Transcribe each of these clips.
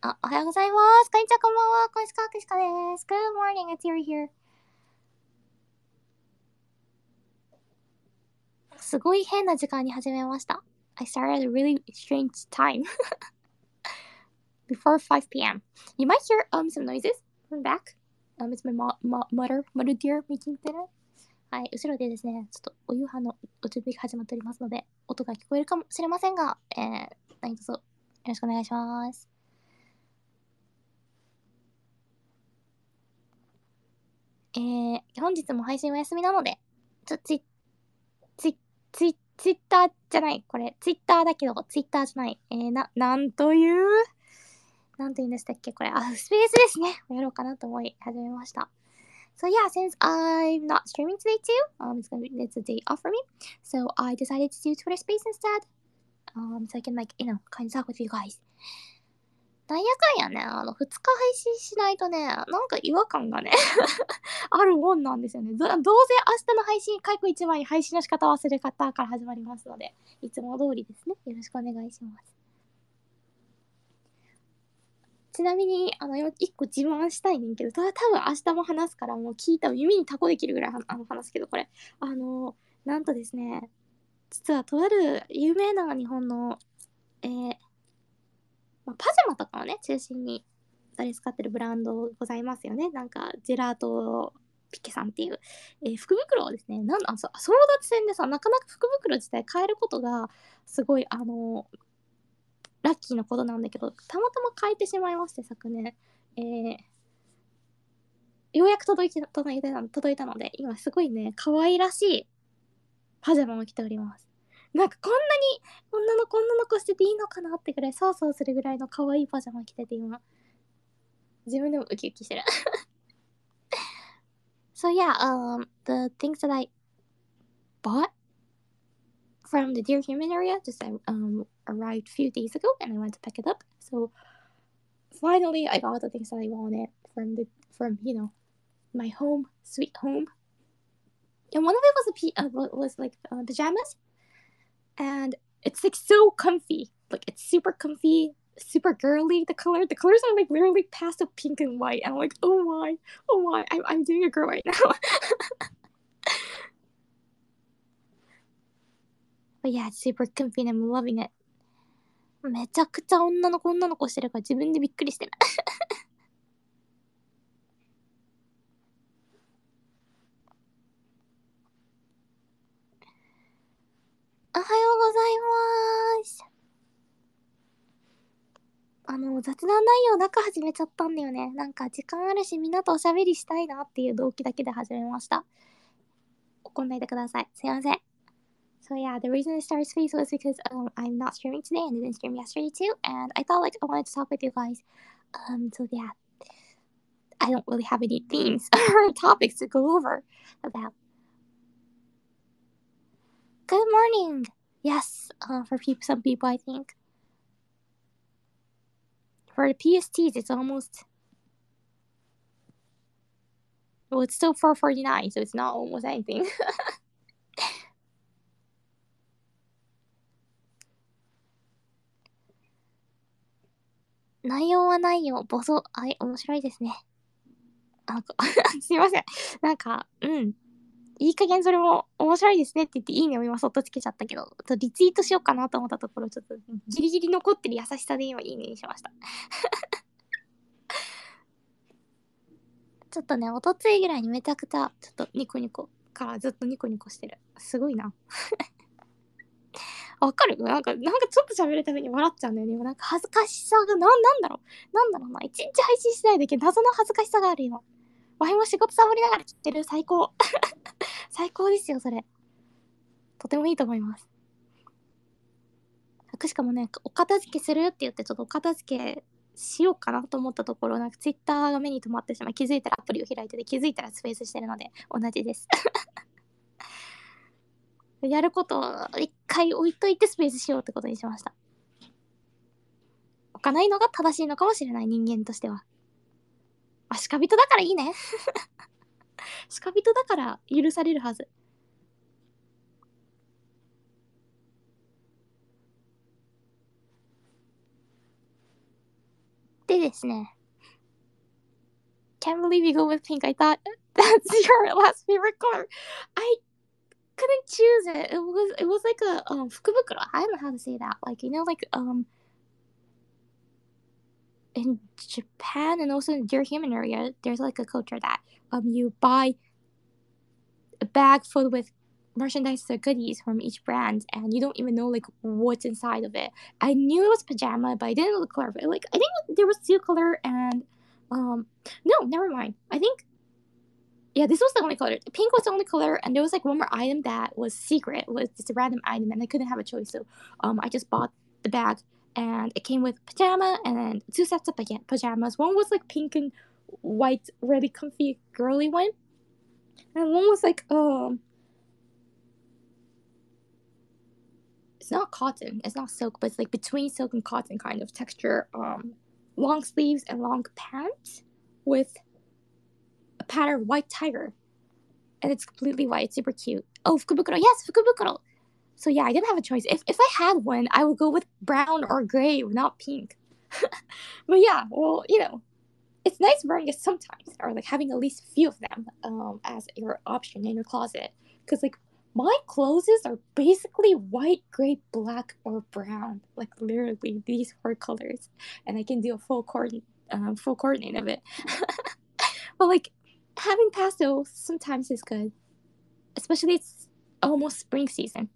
あ、おはようございます。こんにちは、こんばんは。こんしか、くしかです。Good morning, it's Yuri here. すごい変な時間に始めました。I started at a really strange time. Before 5 p.m. You might hear some noises from back. It's my mother dear making dinner. はい、後ろでですね、ちょっとお夕飯のお準備が始まっておりますので、音が聞こえるかもしれませんが、何卒よろしくお願いします。本日も配信お休みなので、ツイッターじゃない。これ、ツイッターだけど、ツイッターじゃない。なんと言うんでしたっけこれ、スペースですね。やろうかなと思い始めました。So yeah, since I'm not streaming today too, it's a day off for me. So I decided to do Twitter Space instead. So I can kind of talk with you guys. なんやかんやね、2日配信しないとね、なんか違和感がねあるもんなんですよね。どうせ明日の配信、開口一番に配信の仕方忘れ方から始まりますので、いつも通りですね。よろしくお願いします。ちなみに、一個自慢したいねんけど、多分明日も話すから、もう聞いた耳にタコできるぐらい話すけど、これ。なんとですね、実はとある有名な日本の、パジャマとかをね、中心に取り扱ってるブランドございますよね。なんか、ジェラートピケさんっていう、福袋をですね、争奪戦でさ、なかなか福袋自体買えることが、すごい、ラッキーなことなんだけど、たまたま買えてしまいまして、昨年。ようやく届いたので、今すごいね、可愛らしいパジャマを着ております。なんかこんなに女の子してていいのかなってぐらい、そうそうするぐらいの可愛いパジャマ着てて今、自分でもウキウキしてる。So yeah, the things that I bought from the Dear Human area just arrived a few days ago, and I went to pick it up. So finally, I got the things that I wanted from my home, sweet home. And one of it was like pajamas, and it's like so comfy. Like it's super comfy, super girly. The colors are like literally pastel pink and white, and I'm like, oh my, I'm doing a girl right now. But yeah, it's super comfy and I'm loving it. めちゃくちゃ女の子してるから自分でびっくりしてる。おはようございます。雑談内容なく始めちゃったんだよね。なんか時間あるしみんなとおしゃべりしたいなっていう動機だけで始めました。怒んないでください。すいません。So yeah, the reason I started Space was because I'm not streaming today and I didn't stream yesterday too, and I thought like I wanted to talk with you guys. So yeah, I don't really have any themes or topics to go over about. Good morning. Yes, for some people I think. For the PSTs, it's almost. Well, it's still 4:49, so it's not almost anything. 内容は内容、面白いですね。すいません。なんか、いい加減それも面白いですねって言っていいねを今そっとつけちゃったけど、リツイートしようかなと思ったところ、ちょっとギリギリ残ってる優しさで今いいねにしました。ちょっとね、おとついぐらいにめちゃくちゃ、ちょっとニコニコからずっとニコニコしてる。すごいな。わかるなんかちょっと喋るために笑っちゃうんだよね。なんか恥ずかしさが、なんだろうな。一日配信しないだけ謎の恥ずかしさがある今。ワイも仕事サボりながら切ってる。最高。最高ですよ、それ。とてもいいと思います。しかもね、お片付けするって言って、ちょっとお片付けしようかなと思ったところ、なんかツイッターが目に留まってしまい、気づいたらアプリを開いてて、気づいたらスペースしてるので、同じです。やることを一回置いといてスペースしようってことにしました。置かないのが正しいのかもしれない、人間としては。鹿人だからいいね。鹿人だから許されるはず。で、 でですね。Can't believe you go with pink. I thought that's your last favorite color. I couldn't choose it. It was like a 福袋. I don't know how to say that. Like like in Japan and also in your human area, there's like a culture that you buy a bag filled with merchandise or goodies from each brand, and you don't even know like what's inside of it. I knew it was pajama, but I didn't know the color of it. Like I think there was two color and no, never mind. I think yeah, this was the only color. Pink was the only color, and there was like one more item that was secret. It was just a random item, and I couldn't have a choice, so I just bought the bag, and it came with pajama and then two sets of pajamas. One was like pink and white, really comfy, girly one, and one was like it's not cotton, it's not silk, but it's like between silk and cotton kind of texture. Long sleeves and long pants with a pattern of white tiger. And it's completely white, super cute. Oh, fukubukuro. Yes, fukubukuro. So yeah, I didn't have a choice. If I had one, I would go with brown or gray, not pink. But yeah, well, it's nice wearing it sometimes, or like having at least a few of them as your option in your closet. Because like my clothes are basically white, gray, black, or brown. Like literally these four colors, and I can do a full coordinate of it. But like having pastels sometimes is good, especially it's almost spring season.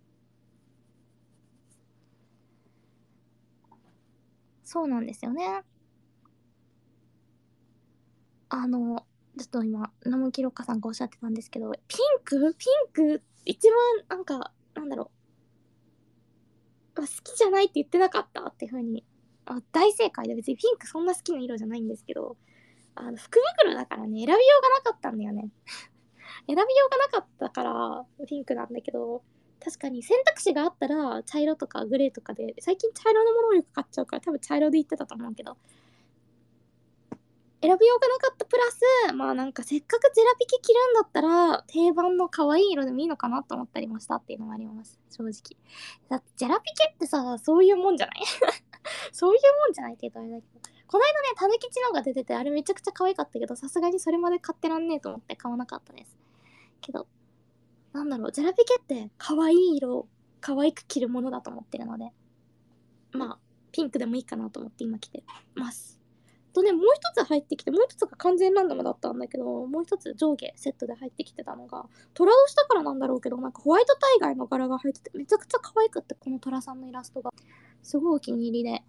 そうなんですよね。ちょっと今、ナムキロッカさんがおっしゃってたんですけど、ピンク一番なんか、なんだろう、好きじゃないって言ってなかったっていう風に、大正解で別にピンクそんな好きな色じゃないんですけど、福袋だからね、選びようがなかったんだよね。選びようがなかったから、ピンクなんだけど、確かに選択肢があったら、茶色とかグレーとかで、最近茶色のものをよく買っちゃうから、多分茶色で言ってたと思うけど、選びようがなかったプラス、まあなんかせっかくジェラピケ着るんだったら、定番の可愛い色でもいいのかなと思ったりもしたっていうのがあります。正直。だってジェラピケってさ、そういうもんじゃないそういうもんじゃないって言うとあれだけど。この間ね、たぬきちのが出てて、あれめちゃくちゃ可愛かったけど、さすがにそれまで買ってらんねえと思って買わなかったです。けど、なんだろう、ジェラピケって可愛い色を可愛く着るものだと思ってるので、まあ、ピンクでもいいかなと思って今着てます。とね、もう一つ入ってきて、もう一つが完全ランダムだったんだけど、もう一つ上下セットで入ってきてたのが、虎をしたからなんだろうけど、なんかホワイトタイガーの柄が入ってて、めちゃくちゃ可愛くって、この虎さんのイラストが。すごいお気に入りで、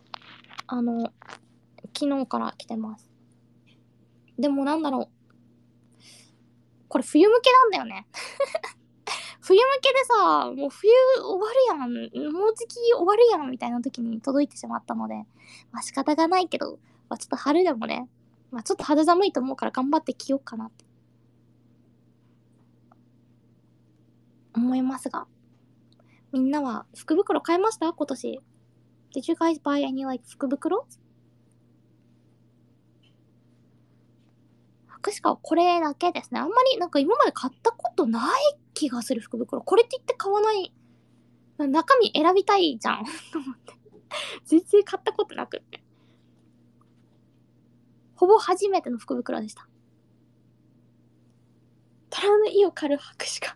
昨日から着てます。でもなんだろう。これ冬向けなんだよね。冬向けでさ、もう冬終わるやん。もうじき終わるやんみたいな時に届いてしまったので、まあ仕方がないけど、まあちょっと春でもね、まあちょっと肌寒いと思うから頑張って着ようかなって思いますが、みんなは福袋買いました今年。Did you guys buy any like 福袋？福しかこれだけですね。あんまりなんか今まで買ったことない気がする福袋。これって言って買わない。中身選びたいじゃん。と思って。全然買ったことなくって。ほぼ初めての福袋でした。虎の意を狩る白しか。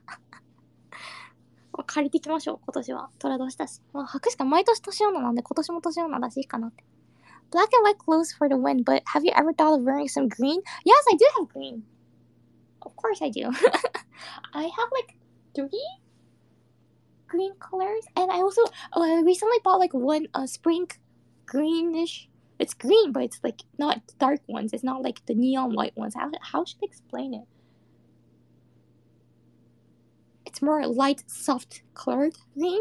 借りてきましょう、今年は。虎年だし。まあ、白しか毎年年女なんで、今年も年女だしいいかなって。Black and white clothes for the win, but have you ever thought of wearing some green? Yes, I do have green. Of course I do. I have like 3 green colors, and I also I recently bought like one spring greenish. It's green, but it's like not dark ones. It's not like the neon white ones. How should I explain it? It's more light, soft colored green.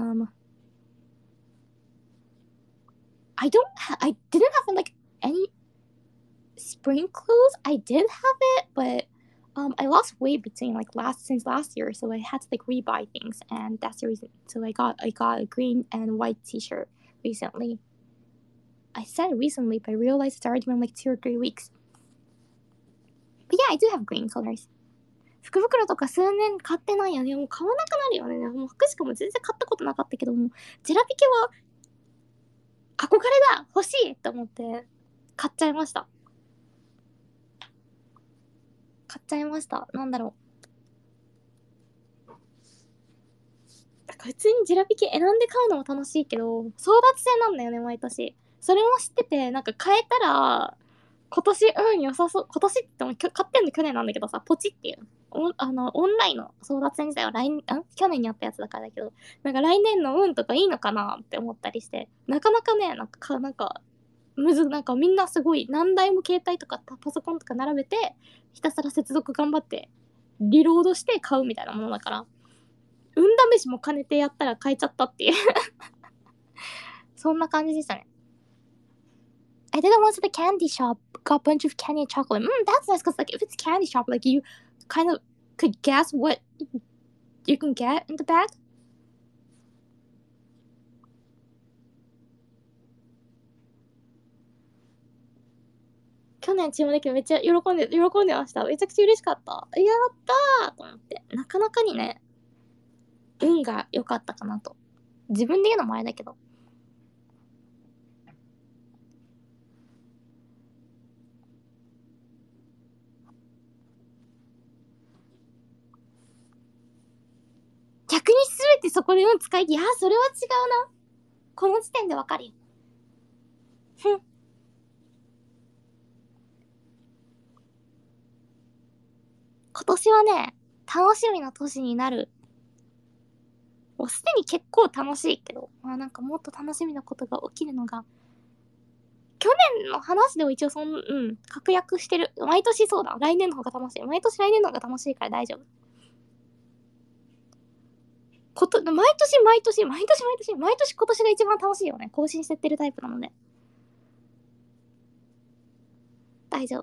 I didn't have like any spring clothes. I did have it, but I lost weight between like since last year, so I had to like rebuy things, and that's the reason. So I got a green and white T-shirt recently. I said recently, but I realized it's already been like 2 or 3 weeks. But yeah, I do have green colors. 福袋とか数年買ってないよね。もう買わなくなるよね。もう服しかも全然買ったことなかったけども、ジェラピケは憧れだ欲しいと思って買っちゃいました。なんだろう。普通にジェラピケ選んで買うのも楽しいけど、争奪戦なんだよね、毎年。それも知ってて、なんか買えたら、今年、良さそう。今年って言っても買ってんの去年なんだけどさ、ポチっていう。オンラインの争奪戦自体は去年にあったやつだからだけど、なんか来年の運とかいいのかなって思ったりして、なかなかね、なんかみんなすごい何台も携帯とかパソコンとか並べて、ひたすら接続頑張って、リロードして買うみたいなものだから、運試しも兼ねてやったら買えちゃったっていうそんな感じでしたね。I did it once at the candy shop, got a bunch of candy and chocolate. That's nice because like if it's candy shop, like you kind of could guess what you can get in the bag. 去年チームだけどめっちゃ喜んでました。めちゃくちゃ嬉しかった。やったーと思って。なかなかにね、運が良かったかなと。自分で言うのもあれだけど。逆に全てそこで運使い、いや、それは違うな。この時点でわかるよ。ふん。今年はね、楽しみな年になる。もうすでに結構楽しいけど、まあなんかもっと楽しみなことが起きるのが、去年の話でも一応確約してる。毎年そうだ。来年の方が楽しい。毎年来年の方が楽しいから大丈夫。毎年今年が一番楽しいよね。更新してってるタイプなので。大丈夫。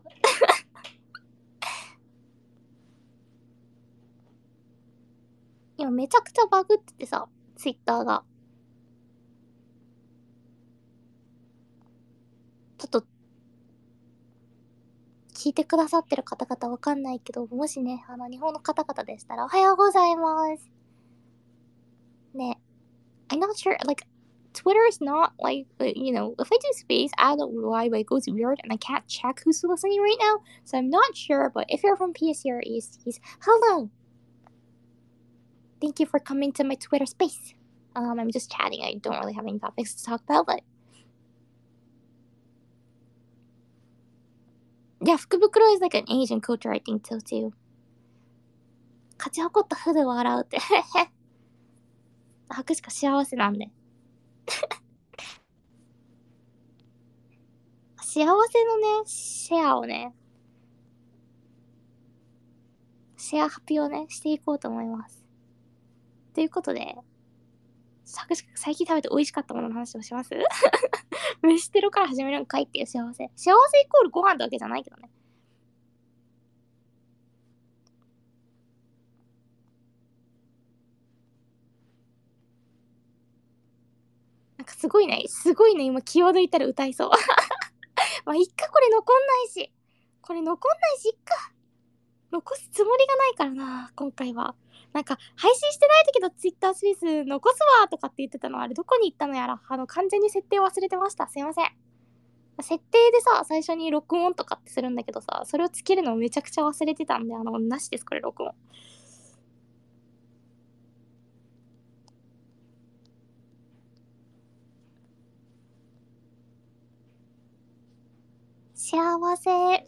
今めちゃくちゃバグっててさ、ツイッターが。ちょっと、聞いてくださってる方々わかんないけど、もしね、日本の方々でしたら、おはようございます。ね、I'm not sure, like, Twitter is not like, if I do space, I don't know why, but it goes weird and I can't check who's listening right now. So I'm not sure, but if you're from PSC or ESTs, hello! Thank you for coming to my Twitter space. I'm just chatting. I don't really have any topics to talk about, but yeah, Fukubukuro is like an Asian culture, I think, too. 勝ち誇ったふで笑うって。拍しか幸せなんで。幸せのね、シェアをね、シェア発表をね、していこうと思います。ということで、最近食べて美味しかったものの話をします飯テロから始めるんかいっていう幸せ。幸せイコールご飯ってわけじゃないけどね。なんかすごいね、今気を抜いたら歌いそう。まあ、いっか、これ残んないし。いっか。残すつもりがないからな、今回は。なんか、配信してない時のツイッタースペース残すわとかって言ってたのあれどこに行ったのやら、完全に設定忘れてました。すいません。設定でさ、最初に録音とかってするんだけどさ、それをつけるのをめちゃくちゃ忘れてたんで、なしです、これ録音。幸せ。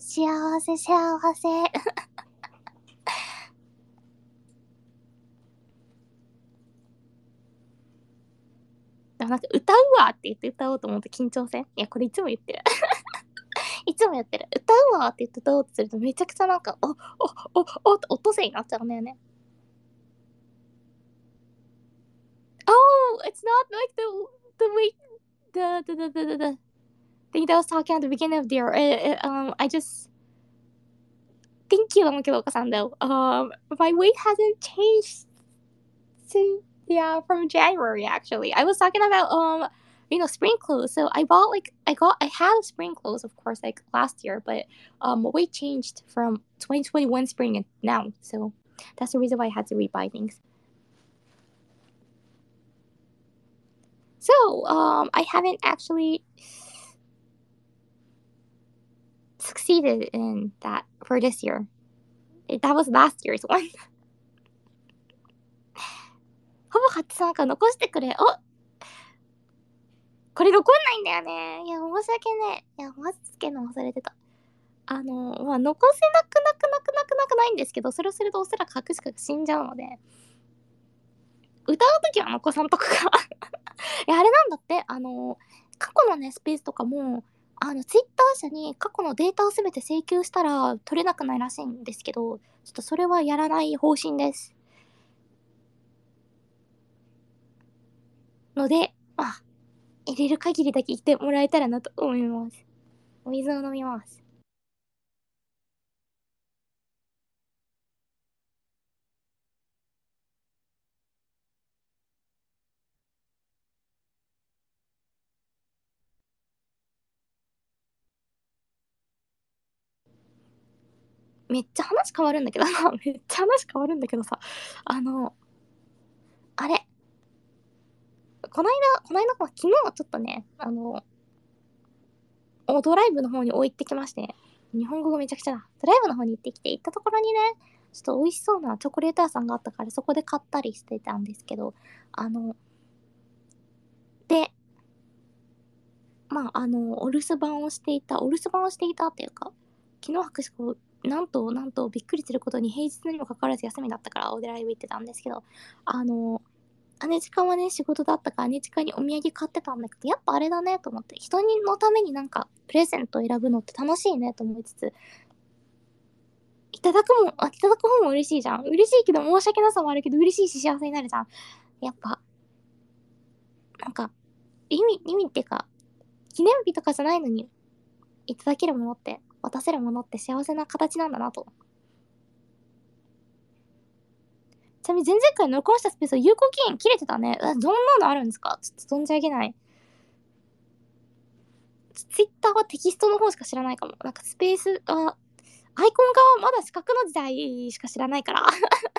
でもなんか歌うわって言って歌おうと思って緊張せん？いや、これいつも言ってる。いつも言ってる。歌うわって言って歌おうとするとめちゃくちゃなんか、って音声になっちゃうんだよね。Oh, it's not like the way the thing that I was talking at the beginning of the year. I just thank you, だけど岡さん though. My weight hasn't changed since from January actually. I was talking about spring clothes. So I had spring clothes of course like last year, but weight changed from 2021 spring and now. So that's the reason why I had to rebuy things. So, I haven't actually succeeded in that for this year. That was last year's one. ほぼ初参加残してくれ。これ残んないんだよね。いや、申し訳ねえ。いや、マジつけるの忘れてた。まあ、残せなくないんですけど、それをするとおそらく隠しか死んじゃうので、歌うときは残さんとくか。いや、あれなんだって、過去のね、スペースとかも、ツイッター社に過去のデータをすべて請求したら取れなくないらしいんですけど、ちょっとそれはやらない方針です。ので、入れる限りだけ言ってもらえたらなと思います。お水を飲みます。めっちゃ話変わるんだけどさ、めっちゃ話変わるんだけどさ、あれ、昨日はちょっとね、ドライブの方に行ってきまして、日本語がめちゃくちゃだ。ドライブの方に行ってきて、行ったところにね、ちょっと美味しそうなチョコレート屋さんがあったから、そこで買ったりしてたんですけど、で、お留守番をしていたっていうか、昨日博士こう、なんと、びっくりすることに平日にもかかわらず休みだったから、ドライブ行ってたんですけど、姉近はね、仕事だったから、姉近にお土産買ってたんだけど、やっぱあれだねと思って、人のためになんか、プレゼントを選ぶのって楽しいねと思いつつ、いただく方も嬉しいじゃん。嬉しいけど申し訳なさもあるけど、嬉しいし幸せになるじゃん。やっぱ、なんか、意味っていうか、記念日とかじゃないのに、いただけるものって、渡せるものって幸せな形なんだなと。ちなみに前々回残したスペース有効期限切れてたね。どんなのあるんですか？ちょっと存じ上げない。ツイッターはテキストの方しか知らないかも。なんかスペースは、アイコンがまだ四角の時代しか知らないから。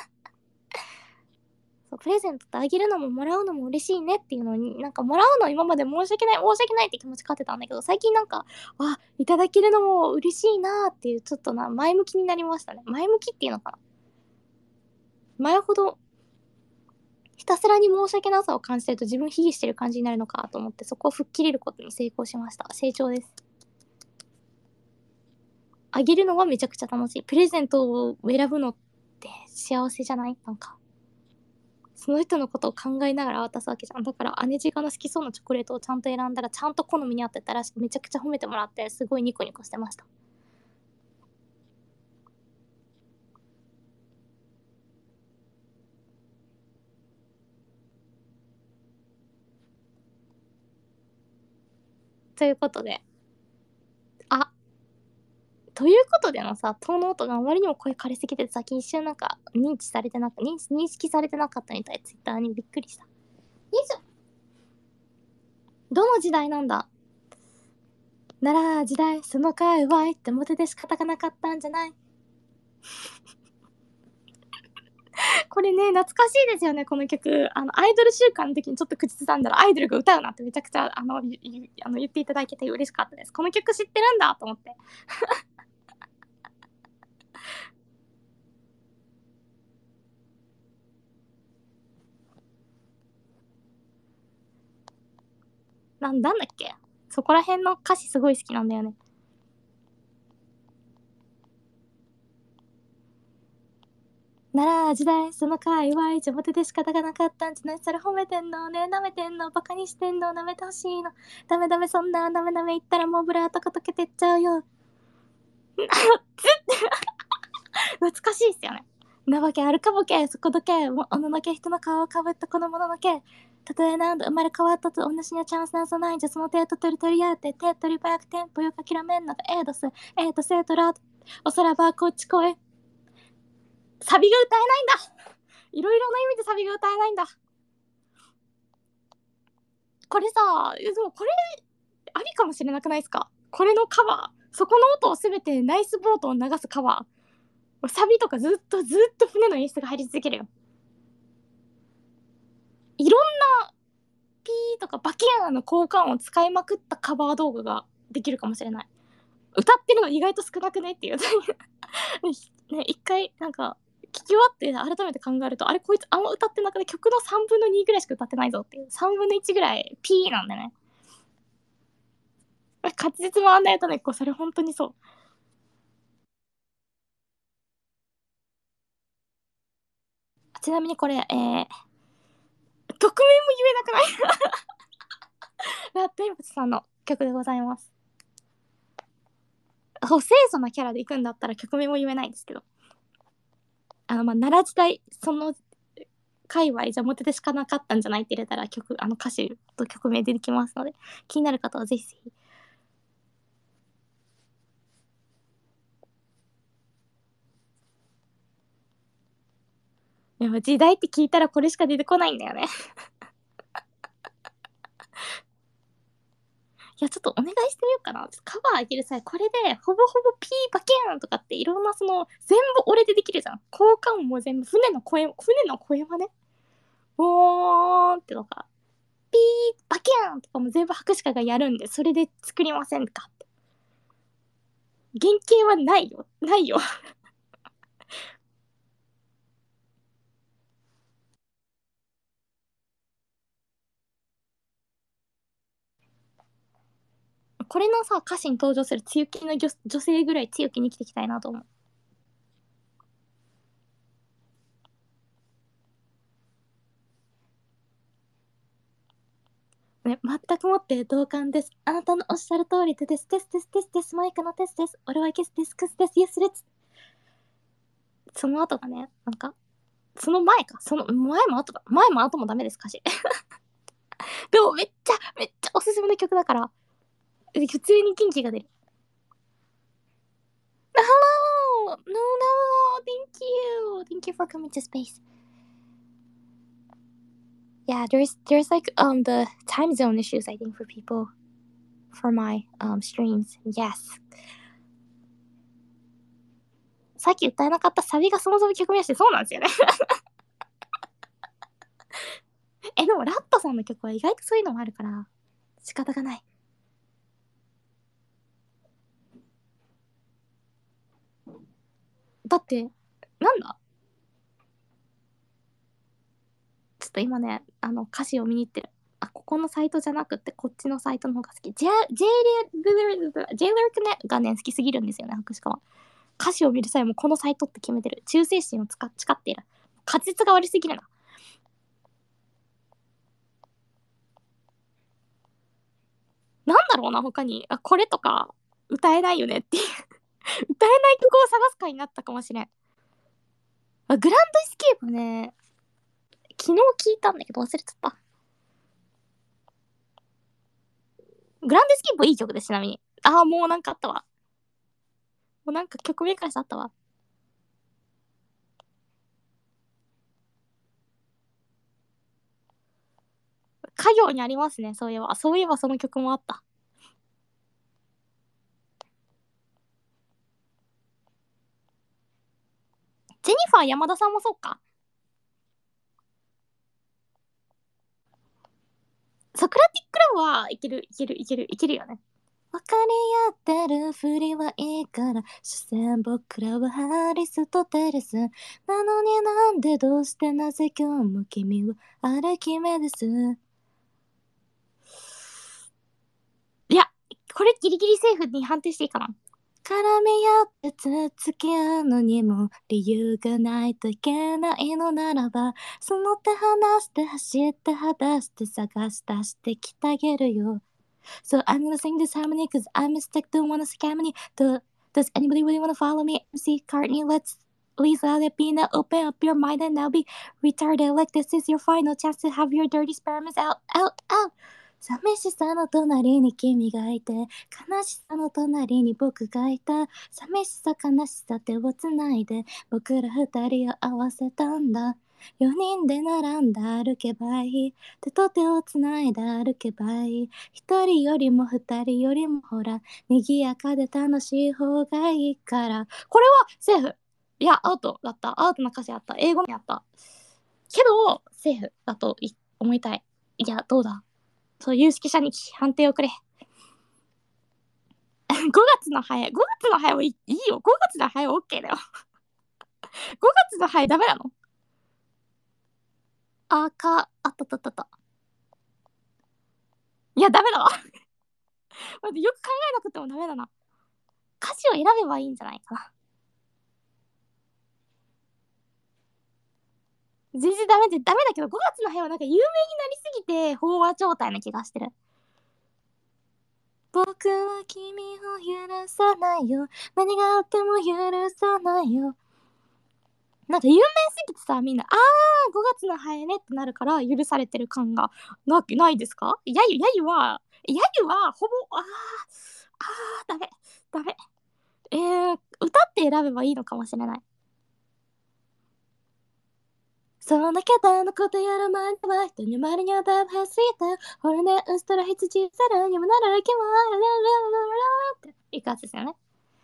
そうプレゼントってあげるのももらうのも嬉しいねっていうのに、なんかもらうの今まで申し訳ないって気持ち買ってたんだけど、最近なんか、いただけるのも嬉しいなーっていう、ちょっと前向きになりましたね。前向きっていうのかな。前ほど、ひたすらに申し訳なさを感じてると自分卑下してる感じになるのかと思って、そこを吹っ切れることに成功しました。成長です。あげるのはめちゃくちゃ楽しい。プレゼントを選ぶのって幸せじゃない？なんか。その人のことを考えながら渡すわけじゃん。だから姉父がの好きそうなチョコレートをちゃんと選んだら、ちゃんと好みに合ってたらしく、めちゃくちゃ褒めてもらって、すごいニコニコしてました。ということで、あ、ということでのさ、トーンの音があまりにも声枯れすぎてさっき一瞬なんか認識されてなかったみたい、ツイッターにびっくりした。よいしょ。どの時代なんだ？なら時代、その界隈ってモテで仕方がなかったんじゃない？これね、懐かしいですよね、この曲。アイドル週間の時にちょっと口ずさんだら、アイドルが歌うなってめちゃくちゃ、言っていただけて嬉しかったです。この曲知ってるんだと思って。なんだっけ？そこら辺の歌詞すごい好きなんだよね。なら時代、その界隈、地元で仕方がなかったんじゃない？それ褒めてんのね、舐めてんの、バカにしてんの、舐めてほしいの。ダメダメ、そんな、ダメダメ言ったらもうブラーとか溶けてっちゃうよ。懐かしいっすよね。なわけあるかボケ、そこどけ、もうおののけ、人の顔をかぶったこのもののけ。たとえ何度生まれ変わったと同じにはチャンスなんぞないんじゃ、その手と取り合うて、手取り早くテンポよく諦めんのが生徒ら、おさらばこっち来い。サビが歌えないんだ。いろいろな意味でサビが歌えないんだ。これさ、でもこれ、ありかもしれなくないですか？これのカバー。そこの音をすべてナイスボートを流すカバー。サビとかずっと船の演出が入り続けるよ。いろんピーとかバキューンの効果音を使いまくったカバー動画ができるかもしれない。歌ってるの意外と少なくねっていうね、一回なんか聞き終わって改めて考えると、あれこいつあんま歌ってなくて曲の3分の2ぐらいしか歌ってないぞっていう、3分の1ぐらいピーなんだね。滑舌回んないとね、それ本当にそう。ちなみにこれ、曲名も言えなくないラッドインプスさんの曲でございます。清楚なキャラで行くんだったら曲名も言えないんですけど、奈良時代、その界隈じゃモテてしかなかったんじゃないって入れたら歌詞と曲名出てきますので、気になる方はぜひぜひ。でも時代って聞いたらこれしか出てこないんだよね。いや、ちょっとお願いしてみようかな。ちょっとカバーあげる際、これで、ほぼほぼピーバケーンとかっていろんな全部俺でできるじゃん。効果音も全部、船の声はね、おーんってとか、ピーバケーンとかも全部博士がやるんで、それで作りませんかって。原型はないよ。ないよ。これのさ、歌詞に登場する強気の女性ぐらい強気に生きていきたいなと思う。ね、全くもって同感です。あなたのおっしゃる通りでです。です。マイクのテスです。俺はゲスです。クスです。イエスレッツ。その後がね、なんか、その前か。その前も後だ。前も後もダメです、歌詞。でもめっちゃおすすめの曲だから、普通に元気が出る。Hello! No, thank you. Thank you for coming to space. Yeah, there's like the time zone issues I think for people for my streams. Yes. さっき歌えなかったサビがそもそも曲名してそうなんですよね。でもラットさんの曲は意外とそういうのもあるから仕方がない。だってなんだ、ちょっと今ね歌詞を見に行ってる。ここのサイトじゃなくてこっちのサイトの方が好き。J-Lyric がね好きすぎるんですよね、博士は。歌詞を見る際もこのサイトって決めてる。忠誠心を誓っている。滑舌が悪すぎるな。なんだろうな、他に。これとか歌えないよねっていう歌えない曲を探す回になったかもしれん。グランドエスケープね、昨日聞いたんだけど忘れちゃった。グランドエスケープいい曲です、ちなみに。もうなんかあったわ。もうなんか曲名からしてあったわ。家業にありますね、そういえば。そういえばその曲もあった。ジェニファー山田さんもそうか。ソクラティックラブはいける、いける、いける、いけるよね。分かり合ってるふりはいいから、所詮僕らはアリストテレス。なのになんでどうしてなぜ今日も君はアルキメデス。いや、これギリギリセーフに判定していいかな。絡み合ってつっつき合うのにも理由がないといけないのならば、その手離して走って果たして探し出してきてあげるよ。So I'm gonna sing this harmony cause I'm stuck, don't wanna scam me. Does anybody really wanna follow me? MC Cartney, let's please let it be now. Open up your mind and now be retarded like this is your final chance to have your dirty sperms out. 寂しさの隣に君がいて、悲しさの隣に僕がいた。寂しさ悲しさ手をつないで、僕ら二人を合わせたんだ。4人で並んで歩けばいい。手と手をつないで歩けばいい。一人よりも二人よりもほら、賑やかで楽しい方がいいから。これはセーフ。いや、アウトだった。アウトな歌詞あった。英語にあった。けど、セーフだと思いたい。いや、どうだそう、有識者に判定をくれ。5月のハエはいいよ。5月のハエは OK だよ。5月のハエダメなの？あった。いや、ダメだわ。待って、よく考えなくてもダメだな。歌詞を選べばいいんじゃないかな。全然ダメだけど、5月のハエはなんか有名になりすぎて飽和状態な気がしてる。僕は君を許さないよ。何があっても許さないよ。なんか有名すぎてさ、みんな、5月のハエねってなるから許されてる感がないですか？ヤユはほぼ、ダメ。歌って選べばいいのかもしれない。そんな方のことやる前には人に周りにはだいぶ走ったほらね、ウストラ羊さらにもなら気もあるっていくやつですよね。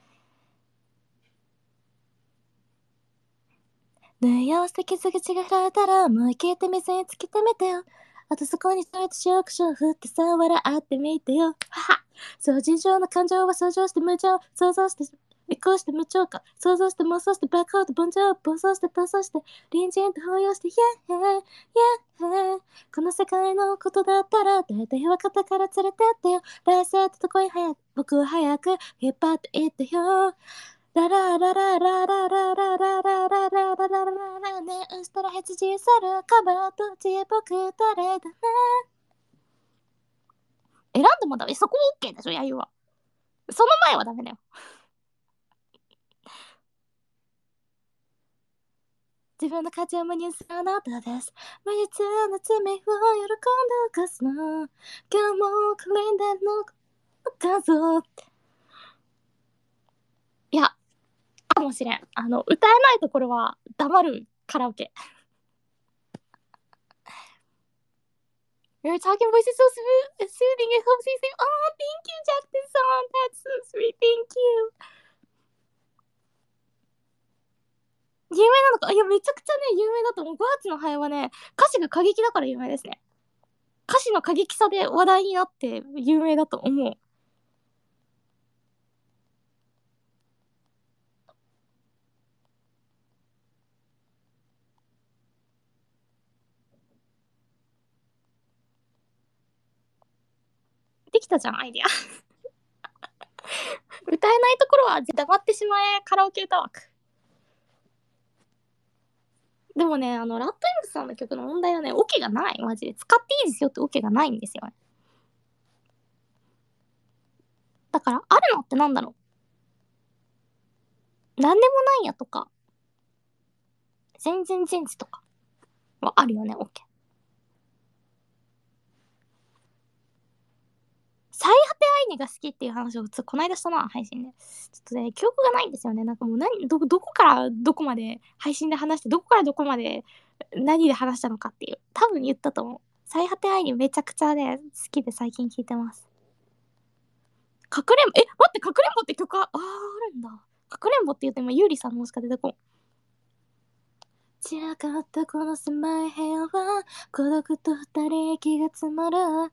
縫い合わせた傷口が開いたらもう一回水につけてみてよ。あとそこにそれと塩コショウ振ってさ笑ってみてよ。はは。そう尋常の感情は想像して無情想像して移行して無調か想像して妄想してバックアウト凡情暴走して逃走して隣人と抱擁してイエーイイエーイこの世界のことだったら大体分かったから連れてってよ。来世ってとこに僕は早く引っ張っていってよ。ラララララララララララララララねウストラ羊さるカバーとち僕誰だね。選んでもダメ。そこ OK でしょ、やゆは。その前はダメだよ。自分の価値を無にするあなたです。無実な罪を喜んで犯すの。今日もカレンダーの画像。いや、かもしれん。歌えないところは黙るカラオケ。Your talking voice is so soothing. It helps you say, oh, thank you, Jackson. That's so sweet. Thank you. 有名なのか？いや、めちゃくちゃね、有名だと思う。5月のハエはね、歌詞が過激だから有名ですね。歌詞の過激さで話題になって有名だと思う。できたじゃん、アイディア。歌えないところは黙ってしまえカラオケ歌枠。でもね、ラッドインプさんの曲の問題はね、オケがない。マジで。使っていいですよってオケがないんですよね。だから、あるのってなんだろう。なんでもないやとか、全然前治とかはあるよね、オケ。最果てアイネが好きっていう話をこの間したな、配信で。ちょっとね、記憶がないんですよね。なんかもうどこからどこまで配信で話して、どこからどこまで何で話したのかっていう。多分言ったと思う。最果てアイネめちゃくちゃね、好きで最近聴いてます。かくれんぼ、待って、かくれんぼって曲あるんだ。かくれんぼって言っても、ゆうりさんのしか出てこん。散らかったこの狭い部屋は、孤独と二人息が詰まる。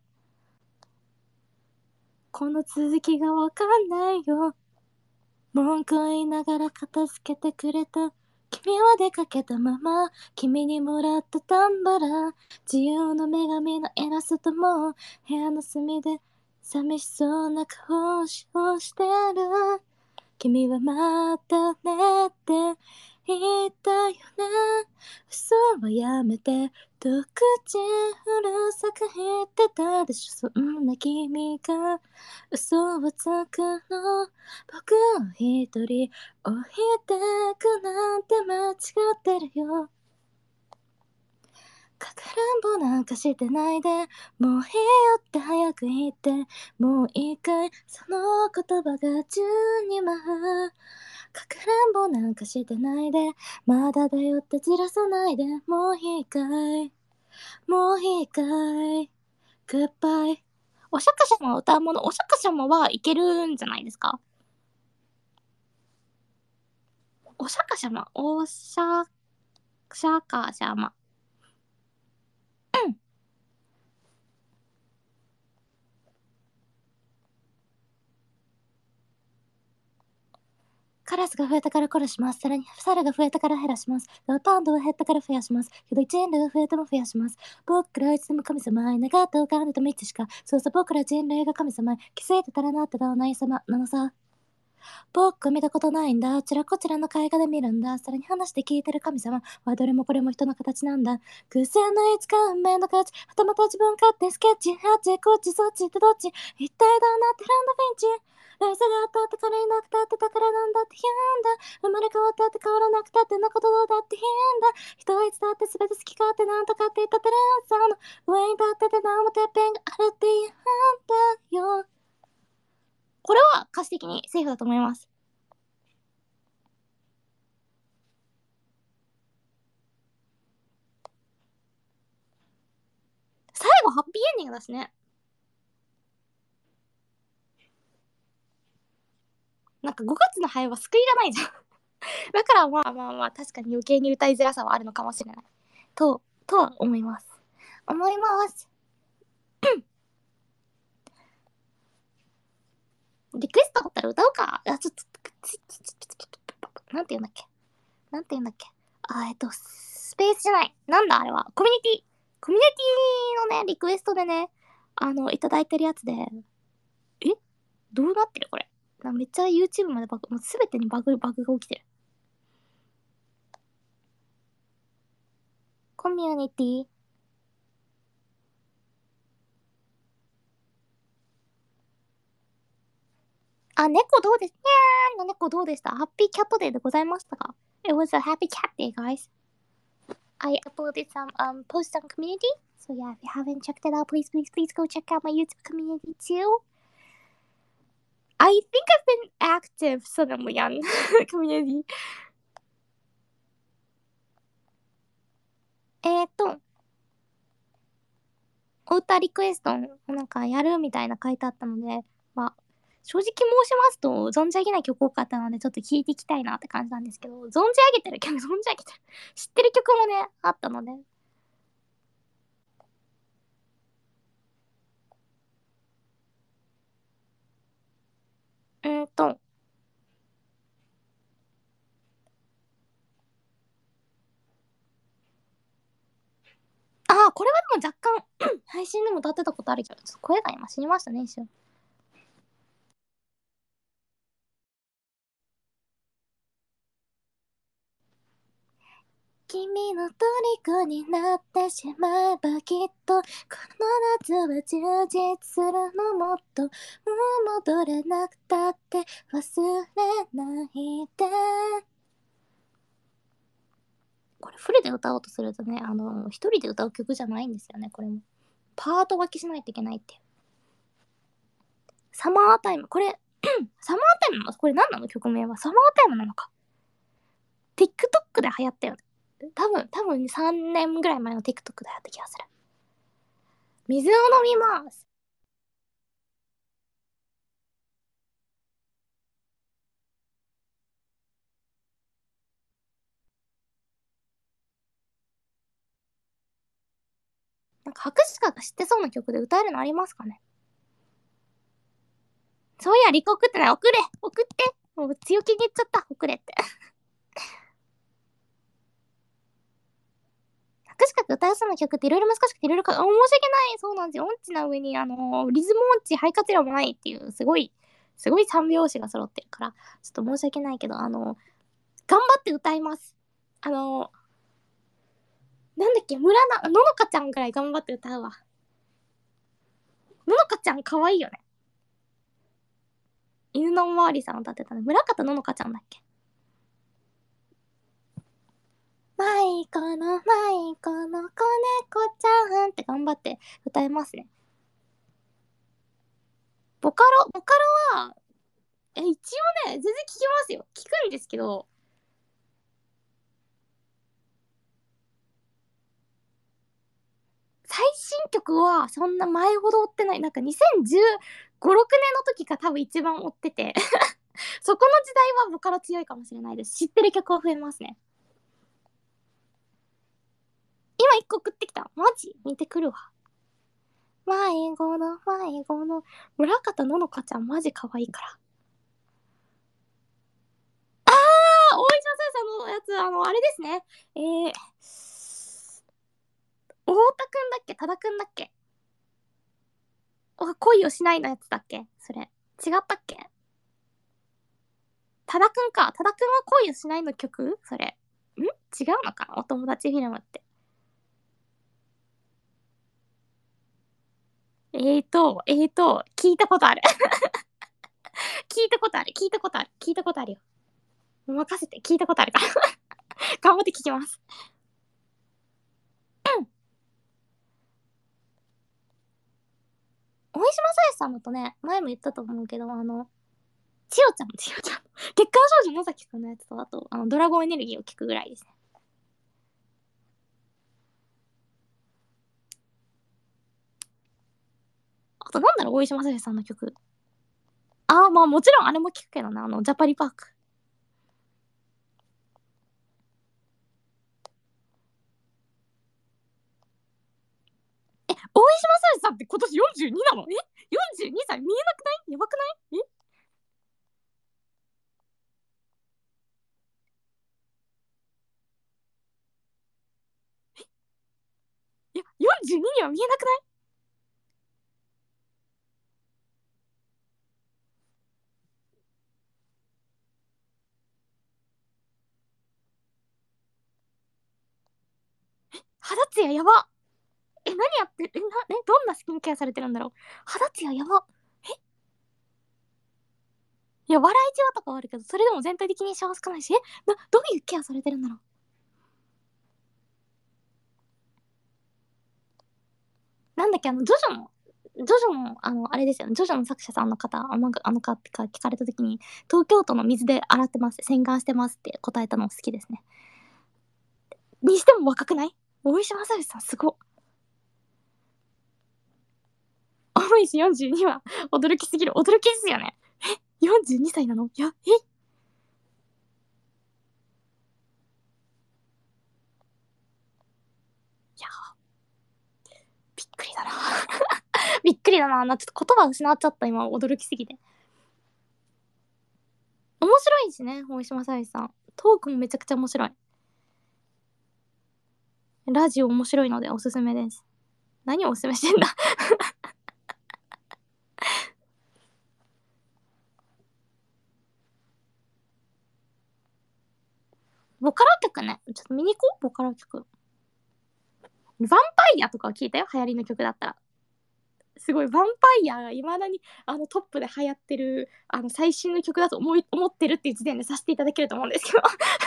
この続きがわかんないよ。文句言いながら片付けてくれた。君は出かけたまま、君にもらったタンブラー。自由の女神のイラストも、部屋の隅で寂しそうな顔をしてる。君はまたねって言ったよね。嘘はやめて、口うるさく言ってたでしょ。そんな君が嘘をつくの。僕を一人置いてくなんて間違ってるよ。かくれんぼなんかしてないで、もういいよって早く言って、もう一回その言葉が宙に舞う。かくれんぼなんかしてないで、まだだよってじらさないで、もういいかい、もういいかい、グッバイ。お釈迦様を歌うもの、お釈迦様はいけるんじゃないですか？お釈迦様、釈迦様。 カラスが増えたから殺します。さらに猿が増えたから減らします。パンダは減ったから増やします。けど1円類が増えても増やします。僕らはいつでも神様へ願ってお金と3つしか。そうそう僕ら人類が神様へ気づいてたらなってたおない様なのさ。僕は見たことないんだ。あちらこちらの絵画で見るんだ。さらに話して聞いてる神様はどれもこれも人の形なんだ。偶然のいつか運命の価値。はたまた自分勝手スケッチ。あっちこっちそっちってどっち。一体どうなってるんだフィンチ。来世があったって彼いなくたって宝なんだって言うんだ。生まれ変わったって変わらなくたってなことどうだって言うんだ。人はいつだって全て好き勝手なんとかって言ったってルンさんの上に立ってて何もてっぺんがあるって言うんだよ。これは歌詞的にセーフだと思います。最後ハッピーエンディングだしね。なんか5月のハエは救いがないじゃん。だからまあまあまあ確かに余計に歌いづらさはあるのかもしれない。とは思います。思います。リクエストだったら歌おうか。あ、ちょっと、なんて言うんだっけ。なんて言うんだっけ。スペースじゃない。なんだあれは。コミュニティ。コミュニティのね、リクエストでね、いただいてるやつで、えどうなってるこれ。めっちゃ YouTube までバグ、もうすべてにバグが起きてる。コミュニティ。あ、猫どうですにゃーんの猫どうでしたハッピーキャットデーでございましたか ?It was a happy cat day, guys. I uploaded some posts on community. So yeah, if you haven't checked it out, please go check out my YouTube community too. I think I've been active sa mo yan community. お歌リクエストなんかやるみたいな書いてあったので、まあ、正直申しますと、存じ上げない曲多かったので、ちょっと聴いていきたいなって感じなんですけど、存じ上げてる曲、存じ上げてる。知ってる曲もね、あったので。うんと、ああ、これはでも若干配信でも歌ってたことあるけど、ちょっと声が今死にましたね、一瞬。君の虜になってしまえばきっとこの夏は充実するのもっともう戻れなくたって忘れないで。これフルで歌おうとするとね、一人で歌う曲じゃないんですよね、これも。パート分けしないといけないっていう。サマータイム。これ、サマータイムこれ何なの曲名は。サマータイムなのか。TikTok で流行ったよね。多分3年ぐらい前の TikTok で流行った気がする。水を飲みます。なんか、博士が知ってそうな曲で歌えるのありますかね。そういや、リコ送ってない。送って。もう強気に言っちゃった。送れって。博士が歌えそうな曲っていろいろ難しくていろいろ申し訳ない。そうなんですよ。音痴な上に、リズム音痴、肺活量もないっていう、すごい三拍子が揃ってるから、ちょっと申し訳ないけど、頑張って歌います。なんだっけ、ののかちゃんぐらい頑張って歌うわ。ののかちゃん可愛いよね。犬のおまわりさん歌ってたね。村方ののかちゃんだっけ。マイコの子猫ちゃんって頑張って歌えますね。ボカロは、一応ね、全然聞きますよ。聞くんですけど、最新曲はそんな前ほど追ってない。なんか2015、6年の時が多分一番追っててそこの時代はボカロ強いかもしれないです。知ってる曲は増えますね。今一個送ってきた。マジ見てくるわ。迷子の村方ののかちゃんマジ可愛いから。あさんのやつ、あれですね。太田くんだっけ多田くんだっけ恋をしないのやつだっけそれ。違ったっけ多田くんか。多田くんは恋をしないの曲それ。違うのかなお友達フィルムって。聞いたことある。聞いたことある。聞いたことある。聞いたことあるよ。任せて。聞いたことあるから。頑張って聞きます。大島さやさんのとね、前も言ったと思うけど、千代ちゃん。月刊少女野崎くんのやつと、あと、ドラゴンエネルギーを聞くぐらいですね。あと、なんだろう、大島さやさんの曲。まあもちろんあれも聞くけどな、ジャパリパーク。大島さやさんって今年42なの42歳見えなくないやばくないいや、42には見えなくない肌ツヤやば何やってどんなスキンケアされてるんだろう肌ツヤやばいや、笑いじわとかはあるけど、それでも全体的に幸せかないし、どういうケアされてるんだろうなんだっけ、ジョジョの、あれですよね、ジョジョの作者さんの方、かってか聞かれた時に、東京都の水で洗ってます、洗顔してますって答えたの好きですね。にしても若くない大石正義さんすごっ。大石42は驚きすぎる。驚きですよね。42歳なのいや、びっくりだな。びっくりだな。ちょっと言葉失っちゃった、今、驚きすぎて。面白いしね、大島さゆりさん。トークもめちゃくちゃ面白い。ラジオ面白いのでおすすめです。何をおすすめしてんだボカロ曲ね。ちょっと見に行こう、ボカロ曲。ヴァンパイアとか聞いたよ、流行りの曲だったら。すごい、ヴァンパイアがいまだにトップで流行ってる最新の曲だと思ってるっていう時点でさせていただけると思うんですけど。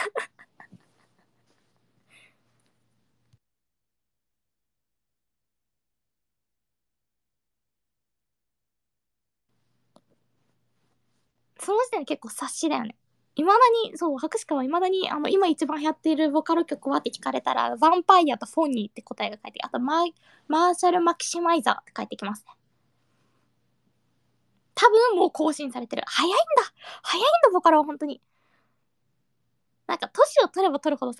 その時点で結構察しだよね。いまだに、そう、博士課はいまだに、今一番流行っているボカロ曲はって聞かれたら、ヴァンパイアとフォニーって答えが返って、あとマーシャル・マキシマイザーって返ってきますね。多分もう更新されてる。早いんだ、ボカロは本当に。なんか、年を取れば取るほどさ、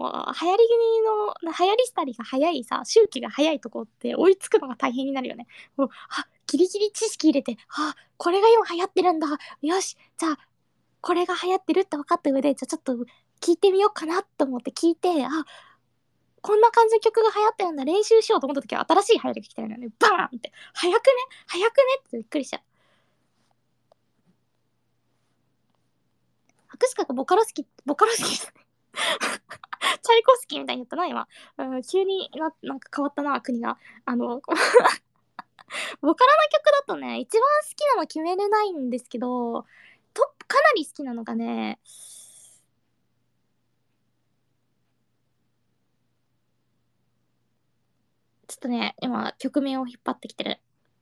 流行りしたりが早いさ、周期が早いとこって追いつくのが大変になるよね。もう、ギリギリ知識入れて、これが今流行ってるんだ。よし、じゃあ、これが流行ってるって分かった上で、じゃあちょっと聞いてみようかなと思って聞いて、こんな感じの曲が流行ってるんだ、練習しようと思った時は新しい流行りが来てるんだよね。バーンって。早くねってびっくりした。博士かボカロ好きチャイコフスキーみたいに言ったな、今。急になんか変わったな、国が。ボカロの曲だとね、一番好きなの決めれないんですけど、かなり好きなのがね、ちょっとね、今、曲名を引っ張ってきてる。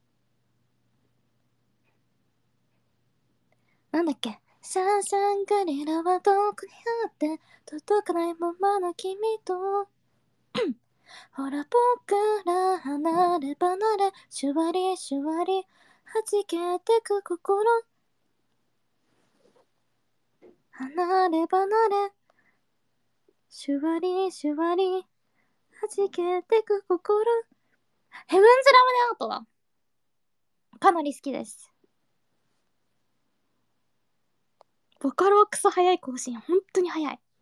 なんだっけシャンシャングリラはどこにあって届かないままの君とほら僕ら離れ離れシュワリシュワリ弾けてく心離れ離れシュワリシュワリ弾けてく心ヘブンズ・ラムネアートだかなり好きですボカロはクソ早い更新本当に早い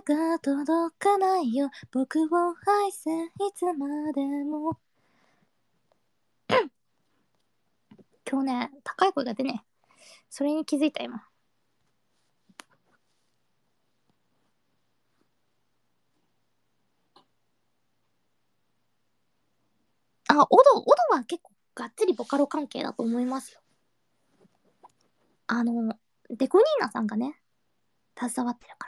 が届かないよ、僕を愛せ、いつまでも。今日ね、高い声が出ね。それに気づいた今。オドは結構がっつりボカロ関係だと思いますよ。デコニーナさんがね、携わってるから。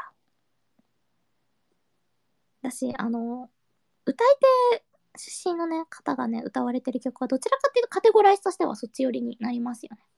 だし、歌い手出身のね、方がね、歌われてる曲はどちらかっていうとカテゴライズとしてはそっち寄りになりますよね。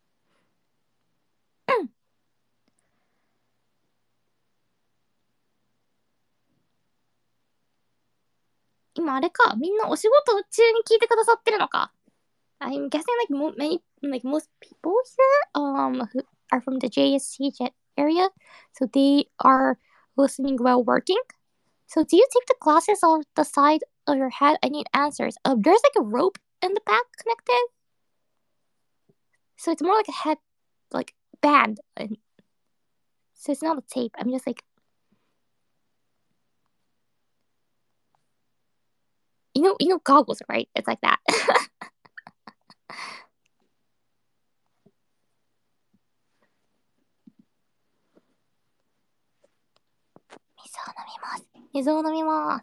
今あれか、みんなお仕事中に聞いてくださってるのか。I'm guessing like most people here who are from the JSC area, so they are listening while working. So do you take the glasses off the side of your head? I need answers. There's like a rope in the back connected, so it's more like a head like band. So it's not a tape. I'm just like you know goggles, right? It's like that. 水を飲みます。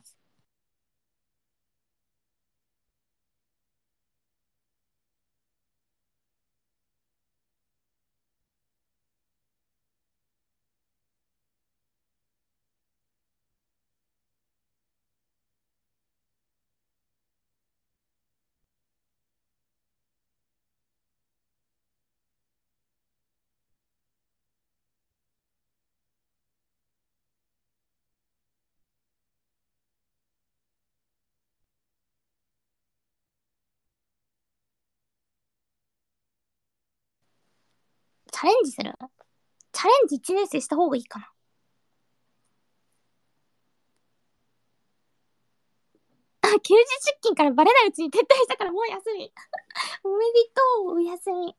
チャレンジする？チャレンジ1年生した方がいいかな。休日出勤からバレないうちに撤退したからもう休み。おめでとう、お休み。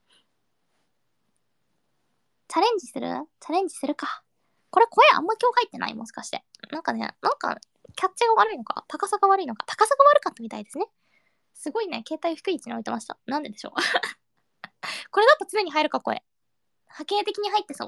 チャレンジする？チャレンジするか。これ声あんま今日入ってない？もしかして。なんかキャッチが悪いのか、高さが悪いのか、高さが悪かったみたいですね。すごいね、携帯低い位置に置いてました。なんででしょう。これだと常に入るか、声。波形的に入ってそう。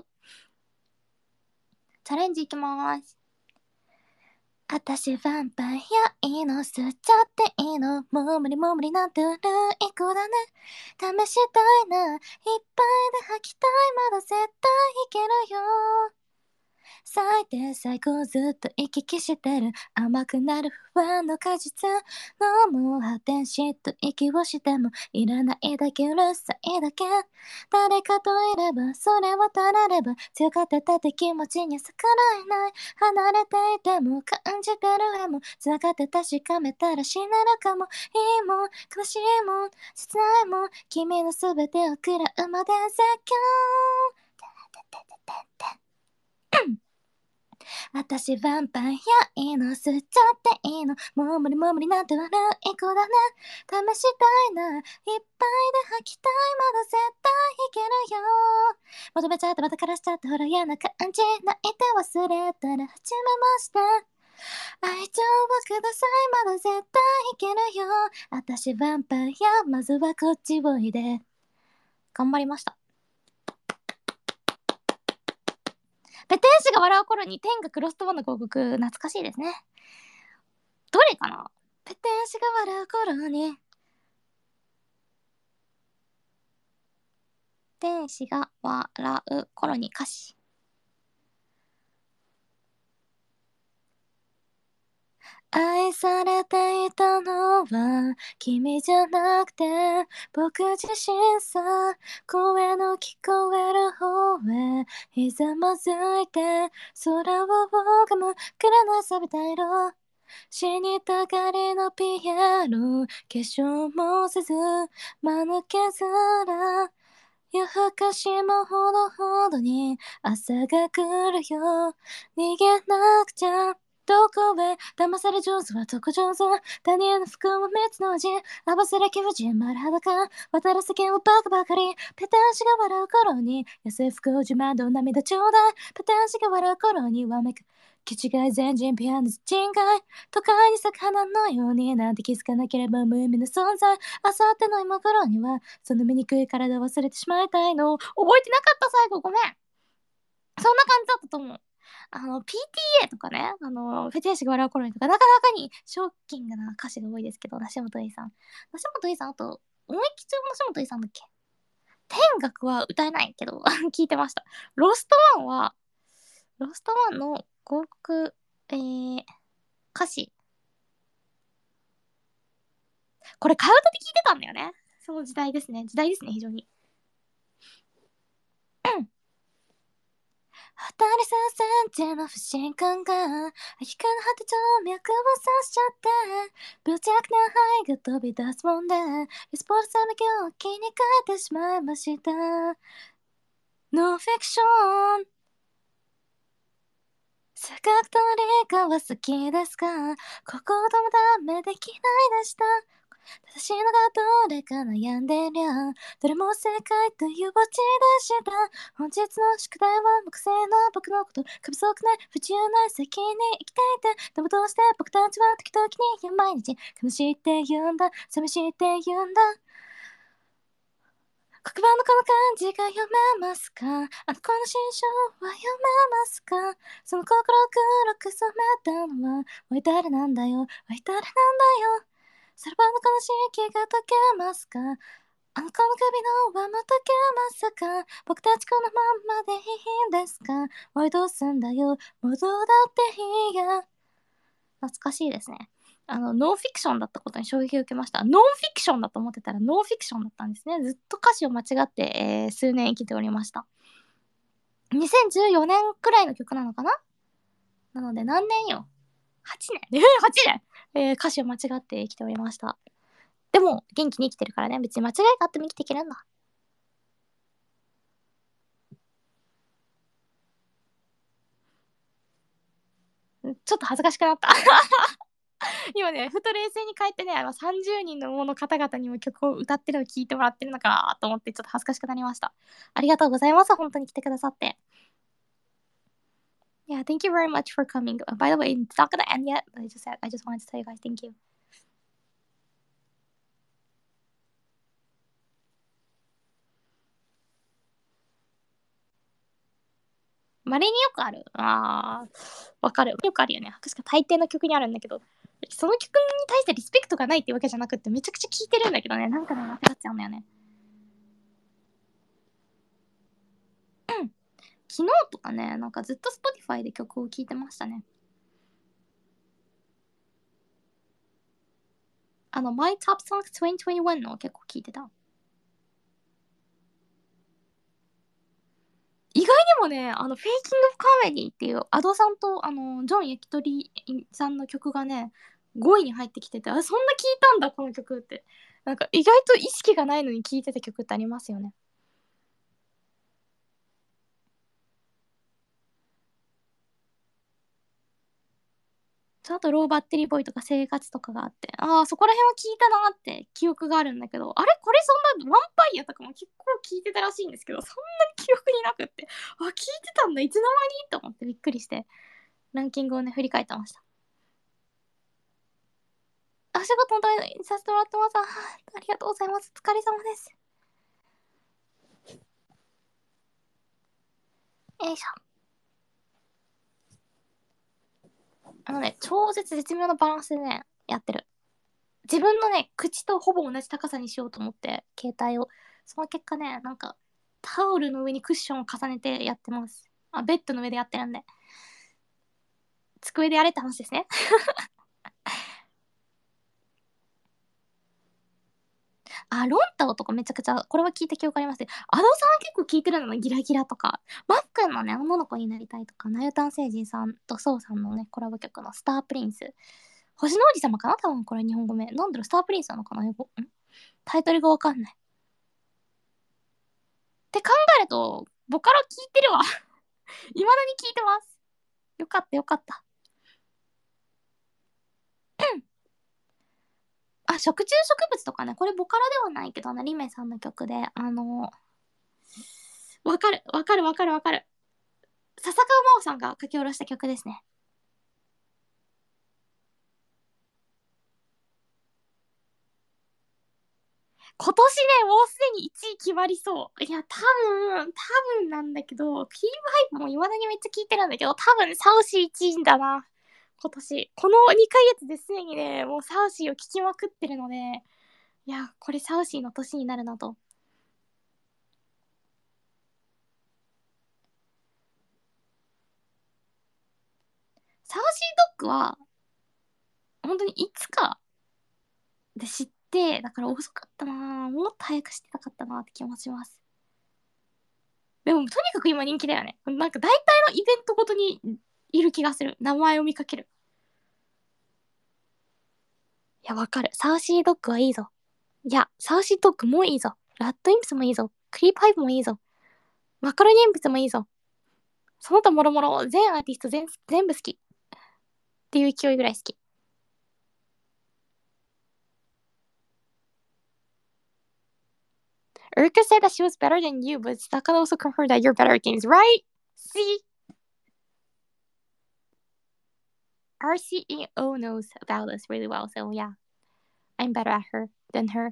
チャレンジいきまーす。あたしヴァンパイアいいの吸っちゃっていいのもう無理もう無理なんてるい子だね試したいないっぱいで吐きたいまだ絶対いけるよ最低最高ずっと行き来してる甘くなる不安の果実飲む発展しと息をしてもいらないだけうるさいだけ誰かといればそれはたられば強がってたって気持ちに逆らえない離れていても感じてる絵も繋がって確かめたら死ねるかもいいもん悲しいもん切ないもん君の全てを食らうまで絶叫あたしヴァンパイアいいの吸っちゃっていいのもう無理もう無理なんて悪い子だね試したいないっぱいで吐きたいまだ絶対いけるよ求めちゃってまたからしちゃってほら嫌な感じ泣いて忘れたら始めました愛情をくださいまだ絶対いけるよあたしヴァンパイアまずはこっちおいで頑張りましたペテン師が笑う頃に天がクロストボンの広告懐かしいですねどれかなペテン師が笑う頃に天使が笑う頃に歌詞愛されていたのは君じゃなくて僕自身さ声の聞こえる方へひざまずいて空を拝む暗な錆びた色死にたがりのピエロ化粧もせず間抜け面夜更かしもほどほどに朝が来るよ逃げなくちゃどこへ騙され上手は特上手。他人の服は蜜の味。合わせる気分丸裸。渡る世間をバカばかり。ペテン師が笑う頃に。安い服を自慢の涙ちょうだい。ペテン師が笑う頃にわめく。気違い全人ピアノ人外。都会に咲く花のようになんて気づかなければ無意味な存在。あさっての今頃にはその醜い体を忘れてしまいたいの。覚えてなかった最後ごめん。そんな感じだったと思う。PTA とかね、フェチェーシが笑う頃にとか、なかなかにショッキングな歌詞が多いですけど、梨本玲さん。梨本玲さん、あと、音域中も梨本玲さんだっけ？天学は歌えないけど、聞いてました。ロストワンは、ロストワンの広告、歌詞。これ、替え歌で聞いてたんだよね。その時代ですね。時代ですね、非常に。二人させんの不信感が光の果てと脈を刺しちゃって無邪気な灰が飛び出すもんでスポーツの狂気に変えてしまいましたノンフィクションせっかくとりかは好きですがここともダメできないでした正しいのがどれか悩んでりゃどれも正解というオチでした本日の宿題は木星の僕のこと過不足ない不自由ない先に生きていてでもどうして僕たちは時々に毎日悲しいって言うんだ寂しいって言うんだ黒板のこの漢字が読めますかあの子の心象は読めますかその心を黒く染めたのはおい誰なんだよおい誰なんだよそろばんのこの式が解けますかあの子の首の輪も解けますか僕たちこのまんまでいいんですかおいどうすんだよもうどうだっていいや懐かしいですね。ノンフィクションだったことに衝撃を受けました。ノンフィクションだと思ってたらノンフィクションだったんですね。ずっと歌詞を間違って、数年生きておりました。2014年くらいの曲なのかな。なので何年よ。8年8年、歌詞を間違って生きておりました。でも、元気に生きてるからね。別に間違いがあっても生きていけるんだ。ちょっと恥ずかしくなった。今ね、ふと冷静に帰ってね、30人の方々にも曲を歌ってるのを聞いてもらってるのかなと思って、ちょっと恥ずかしくなりました。ありがとうございます。本当に来てくださって。Yeah, thank you very much for coming. By the way, it's not gonna end yet, but I just wanted to tell you guys thank you. 稀によくある。わかる。よくあるよね。確か大抵の曲にあるんだけど、その曲に対してリスペクトがないっていうわけじゃなくって、めちゃくちゃ聴いてるんだけどね、なんかね、間違っちゃうんだよね。昨日とかね、なんかずっと Spotify で曲を聴いてましたね。My Top Songs 2021の結構聴いてた。意外にもね、フェイキング・オフ・カメディっていうアドさんとジョン・焼き鳥さんの曲がね、5位に入ってきてて、あ、そんな聴いたんだ、この曲って。なんか意外と意識がないのに聴いてた曲ってありますよね。あと、ローバッテリーボーイとか生活とかがあって、そこら辺は聞いたなって記憶があるんだけど、あれこれそんな、ヴァンパイアとかも結構聞いてたらしいんですけど、そんなに記憶になくって、聞いてたんだ、いつの間にと思ってびっくりして、ランキングをね、振り返ってました。お仕事のためにさせてもらってます。ありがとうございます。お疲れ様です。よいしょ。超絶絶妙なバランスでね、やってる。自分のね、口とほぼ同じ高さにしようと思って、携帯を。その結果ね、なんか、タオルの上にクッションを重ねてやってます。ベッドの上でやってるんで。机でやれって話ですね。ロンタオとかめちゃくちゃ、これは聞いた記憶ありますね。アドさん結構聞いてるのギラギラとか、マックンのね、女の子になりたいとか、なゆたん星人さんとソウさんのね、コラボ曲のスタープリンス。星の王子様かな多分これ日本語名。なんだろう、スタープリンスなのかな英語タイトルがわかんない。って考えると、ボカロ聞いてるわ。未だに聞いてます。よかったよかった。 あ、食虫植物とかね、これボカロではないけど、リメさんの曲で、わかる、わかる、わかる、わかる。笹川真央さんが書き下ろした曲ですね。今年ね、もうすでに1位決まりそう。いや、多分なんだけど、ピーハイプも未だにめっちゃ聞いてるんだけど、多分サウシー1位だな。今年。この2ヶ月ですでにね、もうサウシーを聞きまくってるので、いや、これサウシーの年になるなと。サウシードッグは、本当にいつかで知って、だから遅かったな、もっと早く知ってたかったなって気もします。でも、とにかく今人気だよね。なんか大体のイベントごとにいる気がする。名前を見かける。いや、わかる。サウシードッグはいいぞ。いや、サウシードッグもいいぞ。ラッドインプスもいいぞ。クリープハイプもいいぞ。マカロニ鉛筆もいいぞ。その他もろもろ、全アーティスト全部好き。っていう勢いぐらい好き。Erika said that she was better than you, but Sakana also confirmed that you're better at games, right? See? Our CEO knows about us really well, so yeah, I'm better at her than her.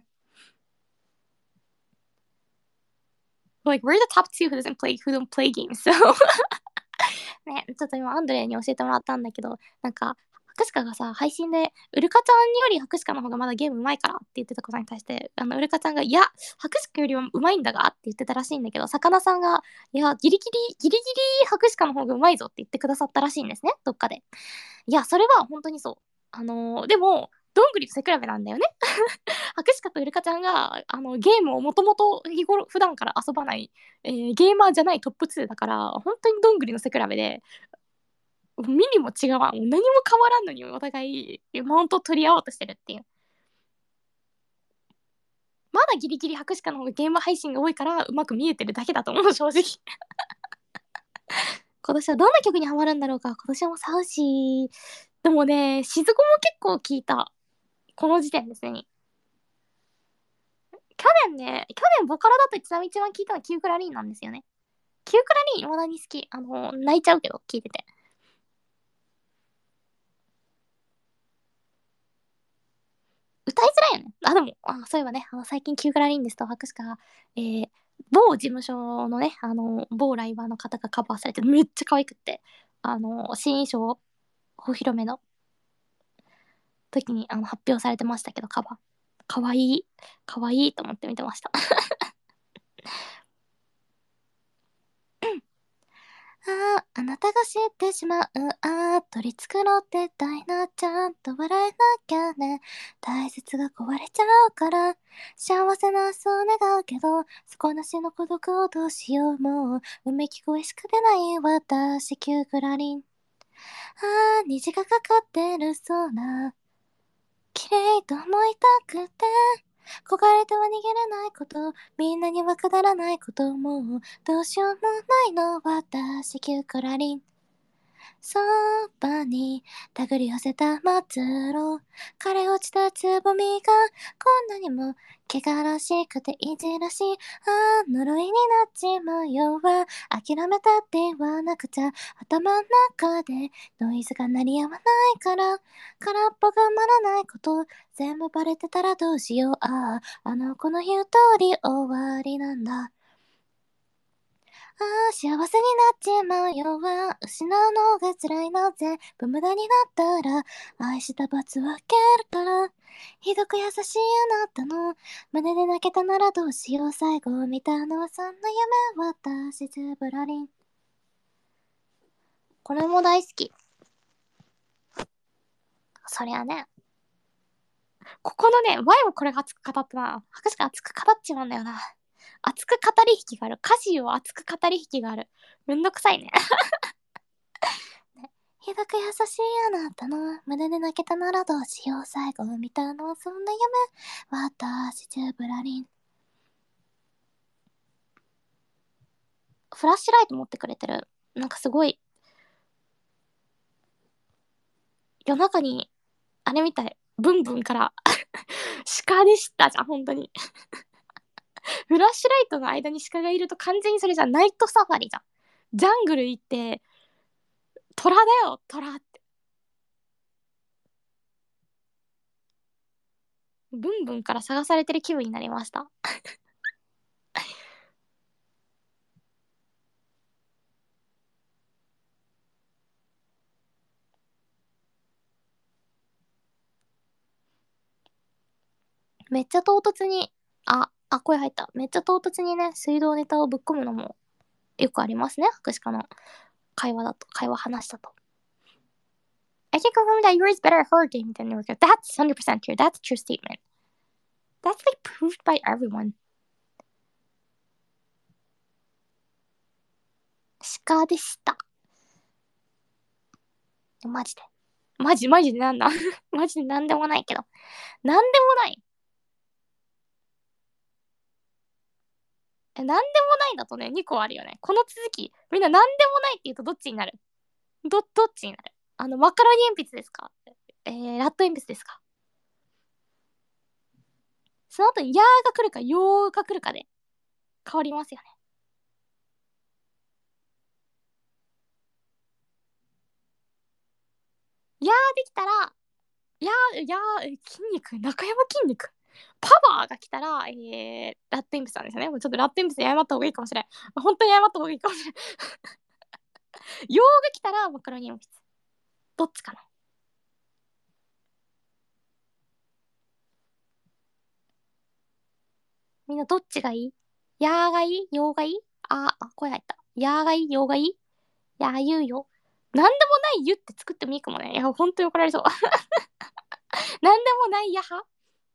Like, we're the top two who don't play games, so ね、ちょっと今アンドレに教えてもらったんだけど、なんか、博士かがさ、配信で、ウルカちゃんより博士かの方がまだゲーム上手いからって言ってたことに対して、ウルカちゃんが、いや、博士かよりは上手いんだがって言ってたらしいんだけど、魚さんが、いや、ギリギリ博士かの方が上手いぞって言ってくださったらしいんですね、どっかで。いや、それは本当にそう。でも、どんぐりと背比べなんだよね。博士かとウルカちゃんが、ゲームをもともと普段から遊ばない、ゲーマーじゃないトップ2だから、本当にどんぐりの背比べで、ミニも違わん。何も変わらんのにお互いマウントを取り合おうとしてるっていう。まだギリギリ博士課の方がゲーム配信が多いからうまく見えてるだけだと思う、正直。今年はどんな曲にハマるんだろうか。今年はもうサウシー。でもね、しず子も結構聞いた。この時点ですね。去年ボカロだと一番聞いたのはキュークラリンなんですよね。キュークラリン未だに好き。泣いちゃうけど、聞いてて。歌いづらいよね。でも、そういえばね、最近キュークラリンですと、博士が、某事務所のね、某ライバーの方がカバーされて、めっちゃ可愛くって、新衣装お披露目の時に、発表されてましたけど、カバー。可愛い可愛いと思って見てました。あなたが知ってしまう。取り繕ってたいな。ちゃんと笑えなきゃね。大切が壊れちゃうから。幸せなそう願うけど、底なしの孤独をどうしよう。もう、うめき声しか出ない私、キュークラリン。虹がかかってるそうな。綺麗と思いたくて。焦がれては逃げれないこと、みんなにはくだらないこと、もうどうしようもないの、私、キュークラリン。そばに手繰り寄せた末路、枯れ落ちたつぼみがこんなにも汚らしくていじらしい、呪いになっちまうよは諦めたって言わなくちゃ、頭の中でノイズが鳴りやまないから、空っぽがまらないこと全部バレてたらどうしよう、あの子の言う通り終わりなんだ。幸せになっちまうよは失うのが辛いな、全部無駄になったら愛した罰分けるから、ひどく優しいあなたの胸で泣けたならどうしよう、最後を見たのはそんな夢、私ゼブラリン。これも大好き。そりゃね、ここのね、前もこれが熱く語ったな。博士が熱く語っちまうんだよな。熱く語り引きがある。歌詞を熱く語り引きがある。めんどくさいね。ひどく優しいあなたの胸で泣けたならどうしよう、最後見たのはそんな夢、私ジュブラリン。フラッシュライト持ってくれてる。なんかすごい夜中にあれみたい。ブンブンから鹿でしたじゃん、本当に。フラッシュライトの間に鹿がいると完全にそれじゃナイトサファリじゃん。ジャングル行って、虎だよ、虎って。ブンブンから探されてる気分になりました。めっちゃ唐突に、声入った。めっちゃ唐突にね、水道ネタをぶっ込むのもよくありますね、博士課の会話話したと。I can confirm that yours is better at horror game than Norco. That's 100% true. That's a true statement. That's like proved by everyone. 鹿でした。マジで。マジでなんだマジでなんでもないけど。なんでもない。なんでもないだとね、2個あるよね。この続き、みんななんでもないって言うとどっちになる？どっちになる？マカロニ鉛筆ですか？ラット鉛筆ですか？その後にやーが来るかよーが来るかで変わりますよね。やーできたら、筋肉、中山筋肉。パワーが来たら、ラット鉛筆なんですよね。もうちょっとラット鉛筆謝った方がいいかもしれん。本当に謝った方がいいかもしれん。よーが来たらマカロニ鉛筆。どっちかな？みんなどっちがいい？やーがいい？よーがいい？声入った。やーがいい？よーがいい？やー言うよ。なんでもないゆって作ってもいいかもね。いや、ほんとに怒られそう。なんでもないやは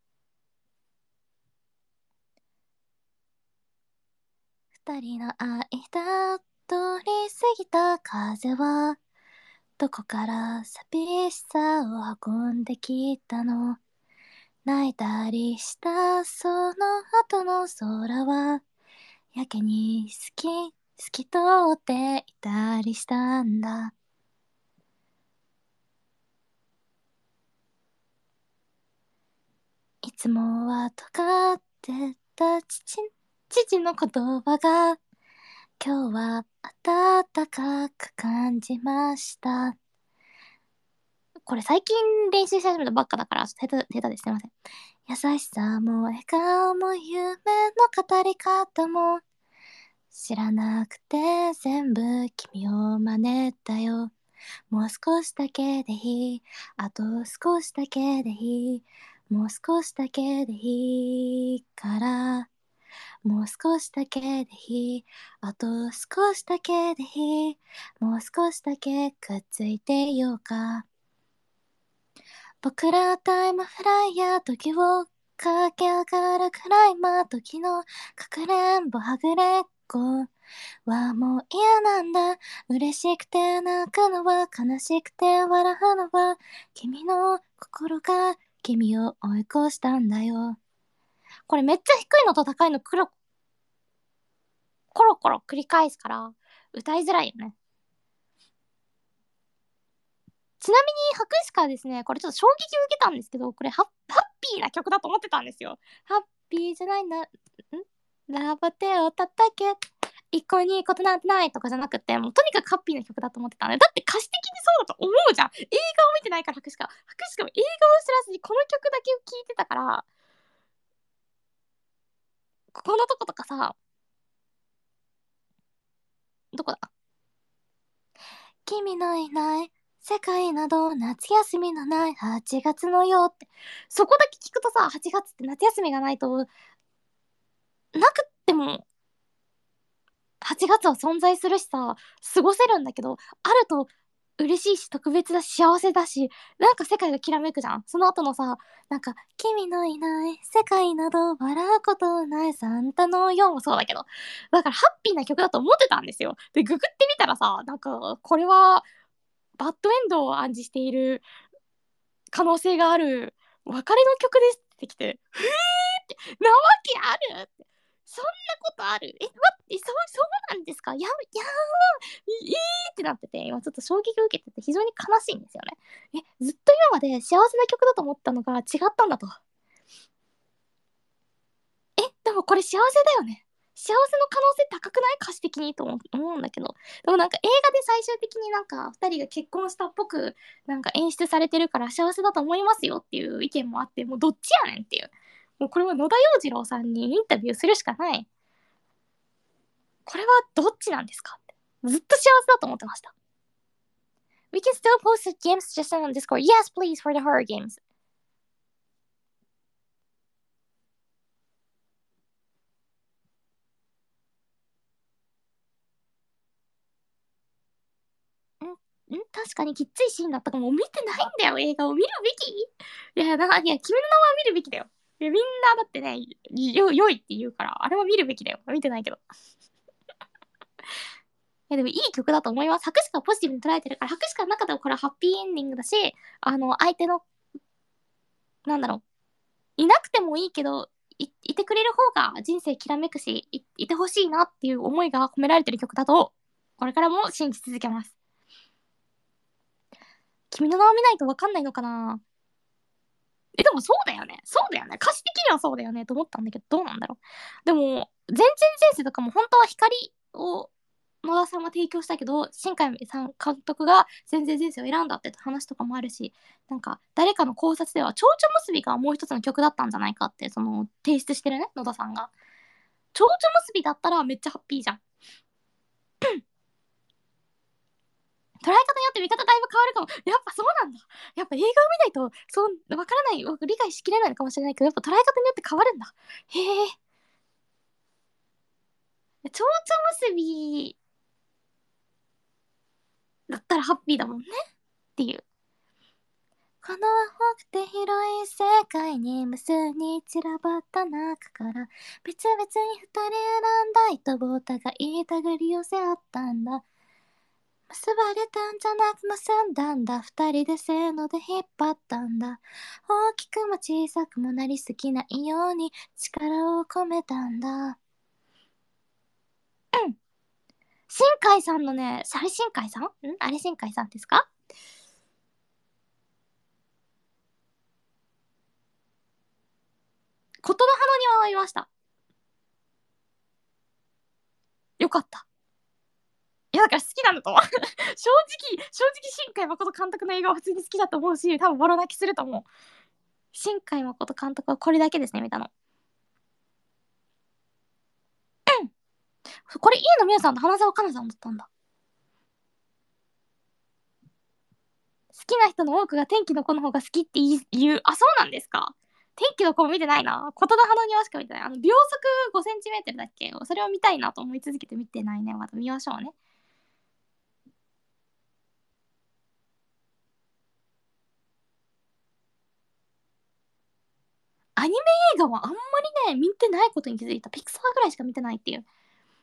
二人の間通り過ぎた風はどこから寂しさを運んできたの？泣いたりしたその後の空はやけに透き通っていたりしたんだ。いつもは尖ってた父の言葉が今日は暖かく感じました。これ最近練習し始めたばっかだから下手です。すいません。優しさも笑顔も夢の語り方も知らなくて全部君を真似たよ。もう少しだけでいい。あと少しだけでいい。もう少しだけでいいから。もう少しだけでいい。あと少しだけでいい。もう少しだけくっついていようか。僕らタイムフライヤー時を駆け上がるくらい時のかくれんぼはぐれっこはもう嫌なんだ。嬉しくて泣くのは悲しくて笑うのは君の心が君を追い越したんだよ。これめっちゃ低いのと高いのコロコロ繰り返すから歌いづらいよね。ちなみに博士からですね、これちょっと衝撃を受けたんですけど、これハッピーな曲だと思ってたんですよ。ハッピーじゃないんだ。ラバ手を叩け。一向にいいことなんてないとかじゃなくて、もうとにかくハッピーな曲だと思ってたんで、だって歌詞的にそうだと思うじゃん。映画を見てないから博士も映画を知らずにこの曲だけを聴いてたから、ここのとことかさ、どこだ？君のいない世界など夏休みのない8月のよって。そこだけ聞くとさ、8月って夏休みがないと、なくっても8月は存在するしさ、過ごせるんだけど、あると嬉しいし特別だし幸せだし、なんか世界がきらめくじゃん。その後のさ、なんか、君のいない世界など笑うことないサンタのよもそうだけど、だからハッピーな曲だと思ってたんですよ。で、ググってみたらさ、なんか、これはバッドエンドを暗示している可能性がある別れの曲ですってきて、ふーって、なわけあるって。そんなことある？待って、そうですか？いーってなってて、今ちょっと衝撃を受けてて非常に悲しいんですよね。ずっと今まで幸せな曲だと思ったのが違ったんだと。でもこれ幸せだよね。幸せの可能性高くない？歌詞的にと思うんだけど。でもなんか映画で最終的になんか二人が結婚したっぽくなんか演出されてるから幸せだと思いますよっていう意見もあって、もうどっちやねんっていう。もうこれは野田洋次郎さんにインタビューするしかない。これはどっちなんですかって。ずっと幸せだと思ってました。We can still post the games just on Discord. Yes, please, for the horror games. 確かにきっついシーンだったかも。見てないんだよ、映画を見るべき。いや、君の名は見るべきだよ。いや、みんなだってね、良いって言うから、あれは見るべきだよ。見てないけど。でもいい曲だと思います。作詞家はポジティブに捉えてるから、作詞家の中でもこれはハッピーエンディングだし、相手の、なんだろう、いなくてもいいけど、いてくれる方が人生きらめくし、いてほしいなっていう思いが込められてる曲だと、これからも信じ続けます。君の名を見ないとわかんないのかな？でもそうだよね。そうだよね。歌詞的にはそうだよねと思ったんだけど、どうなんだろう。でも、前前世とかも本当は光を野田さんが提供したけど、新海さん監督が前前前世を選んだって話とかもあるし、なんか誰かの考察では、蝶々結びがもう一つの曲だったんじゃないかって、その提出してるね、野田さんが。蝶々結びだったらめっちゃハッピーじゃん。捉え方によって見方だいぶ変わるかも。やっぱそうなんだ。やっぱ映画を見ないと、わからない、理解しきれないのかもしれないけど、やっぱ捉え方によって変わるんだ。へえ。蝶々結びだったらハッピーだもんねっていう。この青くて広い世界に無数に散らばった中から別々に二人選んだ糸をお互い手繰り寄せ合ったんだ。結ばれたんじゃなく結んだんだ。二人でせーので引っ張ったんだ。大きくも小さくもなりすぎないように力を込めたんだ。新海さんのね、あれ新海さんあれ新海さんですか？ことの葉の庭は見ました。よかった。いや、だから好きなんだと思う。正直新海誠監督の映画は普通に好きだと思うし、多分ボロ泣きすると思う。新海誠監督はこれだけですね、見たの。これ、家野美優さんと花澤香菜さんだったんだ。好きな人の多くが天気の子の方が好きって言う。あ、そうなんですか？天気の子も見てないな。ことの葉の庭しか見てない。秒速5センチメートルだっけ？それを見たいなと思い続けて見てないね。また見ましょうね。アニメ映画はあんまりね、見てないことに気づいた。ピクサーぐらいしか見てないっていう。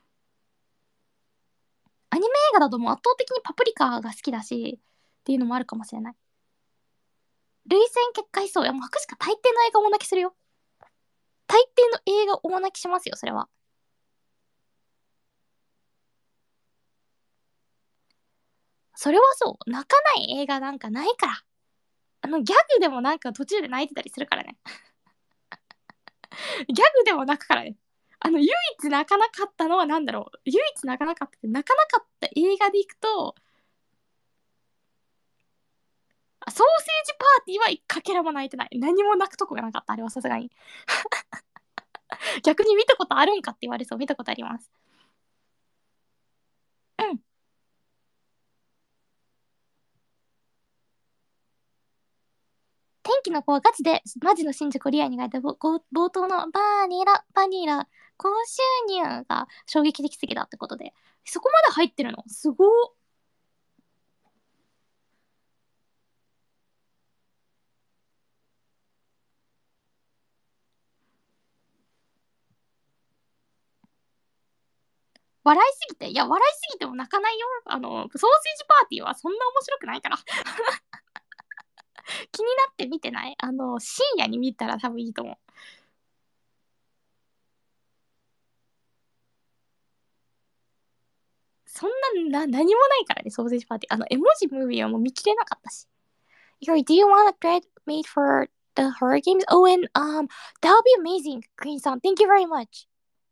アニメ映画だともう圧倒的にパプリカが好きだし、っていうのもあるかもしれない。涙腺結界そう。いや、もう博士か大抵の映画大泣きするよ。大抵の映画大泣きしますよ、それは。それはそう。泣かない映画なんかないから。ギャグでもなんか途中で泣いてたりするからね。ギャグでも泣くからね。唯一泣かなかったのは何だろう。唯一泣かなかったって泣かなかった映画でいくと、ソーセージパーティーはかけらも泣いてない。何も泣くとこがなかった。あれはさすがに。逆に見たことあるんかって言われそう。見たことあります。うん。天気の子はガチでマジの新宿リアに書いた冒頭のバニラ高収入が衝撃的すぎだってことで、そこまで入ってるのすごー。笑いすぎて、いや、笑いすぎても泣かないよ。ソーセージパーティーはそんな面白くないから。気になって見てない？深夜に見たら多分いいと思う。 そん何もないからね、ソーセージパーティー。絵文字ムービーはもう見切れなかったし。Yo, do you want a thread made for the horror games? Oh, and that would be amazing, Green Sun. Thank you very much.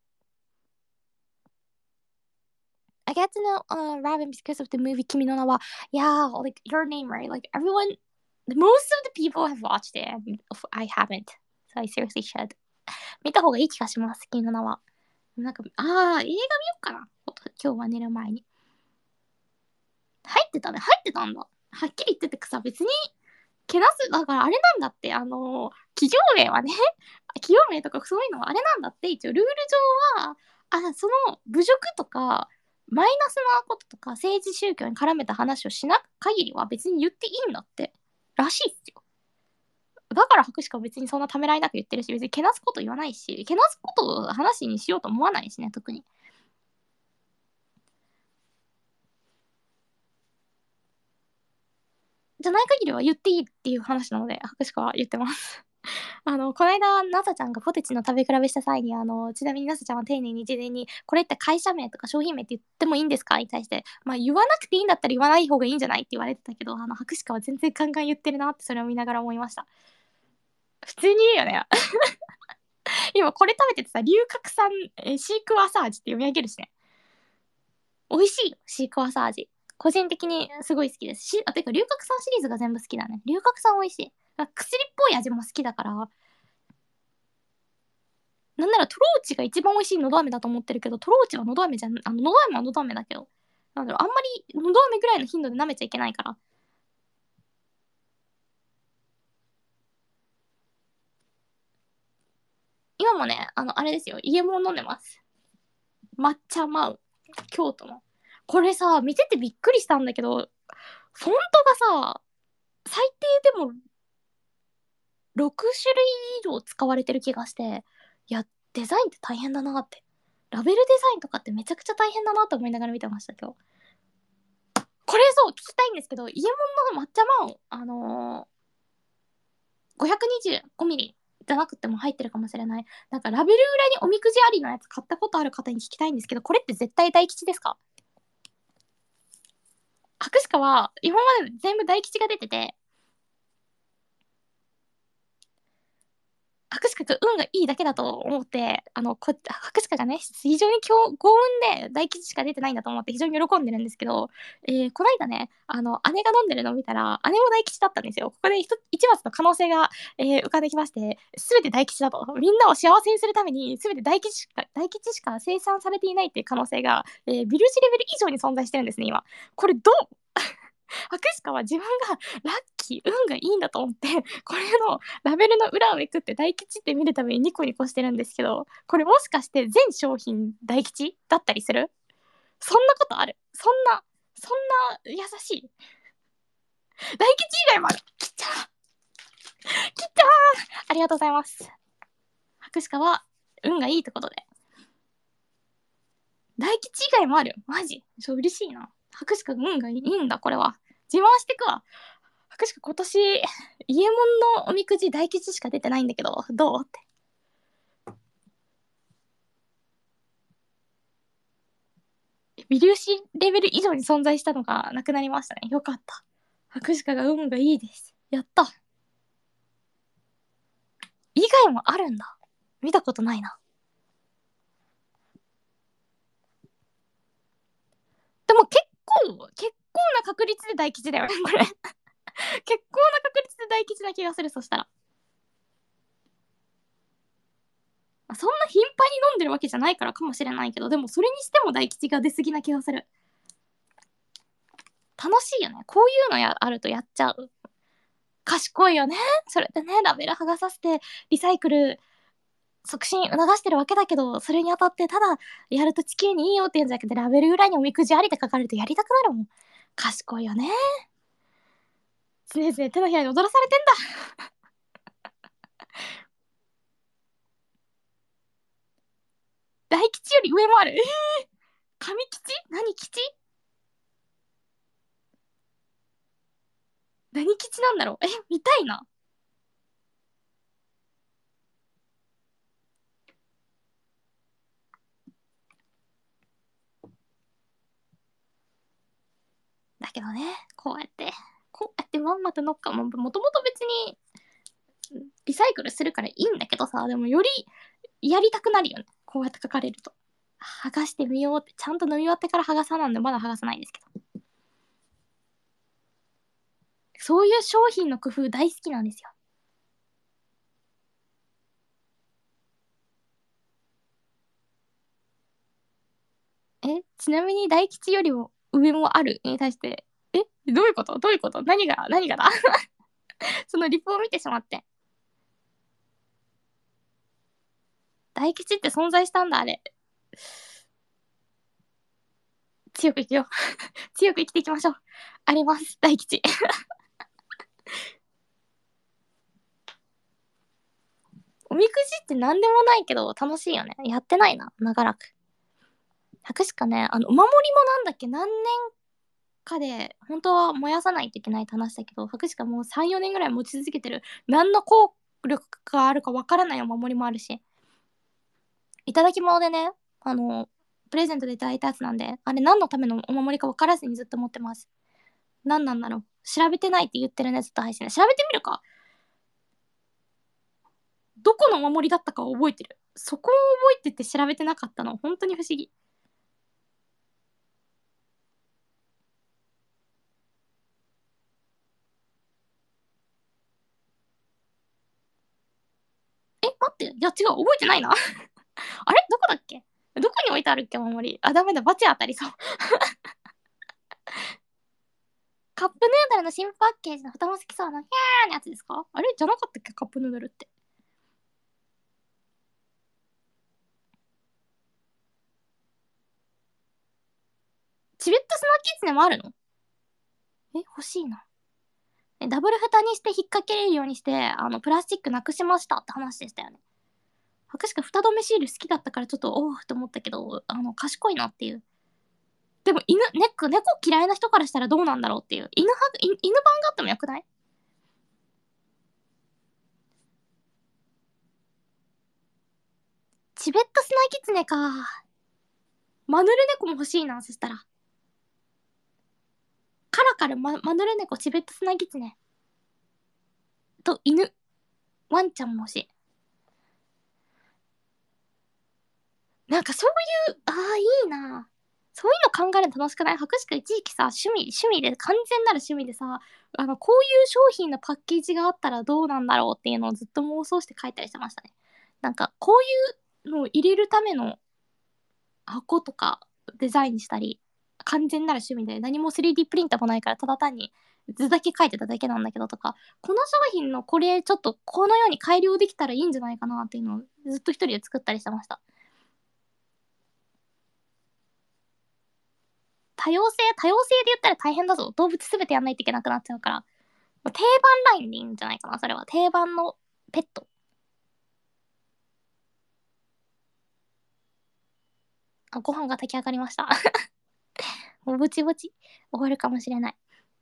I get to know Robin because of the movie Kimi no Na wa. Yeah, like your name, right? Like everyone, most of the people have watched it, and I haven't. So I seriously should. 見た方がいい気がします、君の名は。なんか、映画見ようかな。今日は寝る前に。入ってたね、入ってたんだ。はっきり言っててさ、別に、けなす、だからあれなんだって、企業名はね、企業名とかそういうのはあれなんだって、一応ルール上は、その侮辱とか、マイナスなこととか、政治宗教に絡めた話をしなく限りは別に言っていいんだって、らしいっすよ。だから博士は別にそんなためらいなく言ってるし、別にけなすこと言わないし、けなすことを話にしようと思わないしね、特に。じゃない限りは言っていいっていう話なので、博士は言ってます。この間、ナサちゃんがポテチの食べ比べした際に、ちなみにナサちゃんは丁寧に事前に、これって会社名とか商品名って言ってもいいんですかに対して、まあ言わなくていいんだったら言わない方がいいんじゃないって言われてたけど、博士は全然ガンガン言ってるなってそれを見ながら思いました。普通に言うよね。今これ食べててさ、龍角散、シークワーサー味って読み上げるしね。美味しいよ、シークワーサー味。個人的にすごい好きですし、てか龍角散シリーズが全部好きだね。龍角散美味しい。薬っぽい味も好きだから、なんならトローチが一番美味しいのど飴だと思ってるけど、トローチはのど飴じゃん、のど飴はのど飴だけど、なんだろう、あんまりのど飴ぐらいの頻度で舐めちゃいけないから。今もね、あれですよ、家も飲んでます。抹茶マウ。京都の。これさ、見ててびっくりしたんだけど、フォントがさ、最低でも6種類以上使われてる気がして、いや、デザインって大変だなって。ラベルデザインとかってめちゃくちゃ大変だなと思いながら見てました、今日。これそう、聞きたいんですけど、イエモンの抹茶マン、525ミリじゃなくても入ってるかもしれない。なんかラベル裏におみくじありのやつ買ったことある方に聞きたいんですけど、これって絶対大吉ですか？博士課は今まで全部大吉が出てて、博士課が運がいいだけだと思って、博士課がね、非常に幸運で大吉しか出てないんだと思って非常に喜んでるんですけど、こないだね、姉が飲んでるのを見たら、姉も大吉だったんですよ。ここで一発の可能性が、浮かんできまして、すべて大吉だと。みんなを幸せにするために、すべて大吉しか生産されていないっていう可能性が、ビルジレベル以上に存在してるんですね、今。これどう博士課は自分がラッキー、運がいいんだと思って、これのラベルの裏をめくって大吉って見るためにニコニコしてるんですけど、これもしかして全商品大吉だったりする？そんなことある？そんな優しい大吉以外もある。きたありがとうございます。博士課は運がいいってことで。大吉以外もある。マジ嬉しいな。博士課運がいいんだ、これは。自慢してくわ。博士課今年、イエモンのおみくじ大吉しか出てないんだけど、どうって。微粒子レベル以上に存在したのがなくなりましたね。よかった。博士課が運がいいです。やった。以外もあるんだ。見たことないな。でも結構な確率で大吉だよね、これ。結構な確率で大吉な気がする、そしたら。そんな頻繁に飲んでるわけじゃないからかもしれないけど、でもそれにしても大吉が出すぎな気がする。楽しいよね。こういうのあるとやっちゃう。賢いよね。それでね、ラベル剥がさせて、リサイクル促進促してるわけだけど、それにあたってただやると地球にいいよって言うんじゃなくて、ラベル裏におみくじありって書かれるとやりたくなるもん。賢いよね。常々手のひらに踊らされてんだ。大吉より上もある。神吉？何吉？何吉なんだろう？見たいな。 けどね。こうやってまんまと乗っか、もともと別にリサイクルするからいいんだけどさ、でもよりやりたくなるよね。こうやって書かれると。剥がしてみようって、ちゃんと飲み終わってから剥がさなんでまだ剥がさないですけど。そういう商品の工夫大好きなんですよ。ちなみに大吉よりも上もあるに対して、どういうこと何がだそのリプを見てしまって。大吉って存在したんだ、あれ。強く生きよう。強く生きていきましょう。あります、大吉。おみくじって何でもないけど楽しいよね。やってないな、長らく。博しかね、お守りもなんだっけ、何年かで、本当は燃やさないといけないって話だけど、博しかもう3、4年ぐらい持ち続けてる、何の効力があるかわからないお守りもあるし、いただき物でね、プレゼントでいただいたやつなんで、あれ何のためのお守りか分からずにずっと持ってます。何なんだろう。調べてないって言ってるね、ずっと配信で。調べてみるか。どこのお守りだったか覚えてる。そこを覚えてて調べてなかったの。本当に不思議。待って。いや、違う。覚えてないな。あれどこだっけ。どこに置いてあるっけ、お守り。あ、ダメだ。バチ当たりそう。カップヌードルの新パッケージの蓋も好きそうな、ヒャーのやつですか。あれじゃなかったっけ、カップヌードルって。チベットスナーキツネもあるの。欲しいな。ダブル蓋にして引っ掛けれるようにして、プラスチックなくしましたって話でしたよね。博士が蓋止めシール好きだったからちょっと、おーって思ったけど、賢いなっていう。でも猫嫌いな人からしたらどうなんだろうっていう。犬版があってもよくない。チベットスナーキツネか。マヌルネコも欲しいな、そしたら。カラカル、マヌルネコ、チベットスナーキツネ。と、犬。ワンちゃんも欲しい。なんかそういう、いいな。そういうの考えるの楽しくない。博士が一時期さ、趣味で、完全なる趣味でさ、こういう商品のパッケージがあったらどうなんだろうっていうのをずっと妄想して書いたりしてましたね。なんか、こういうのを入れるための箱とかデザインしたり、完全なる趣味で何も 3D プリンターもないからただ単に図だけ書いてただけなんだけどとか、この商品のこれちょっとこのように改良できたらいいんじゃないかなっていうのをずっと一人で作ったりしてました。多様性で言ったら大変だぞ。動物すべてやんないといけなくなっちゃうから。定番ラインでいいんじゃないかな、それは。定番のペット。ご飯が炊き上がりました。もうぼちぼち終わるかもしれない。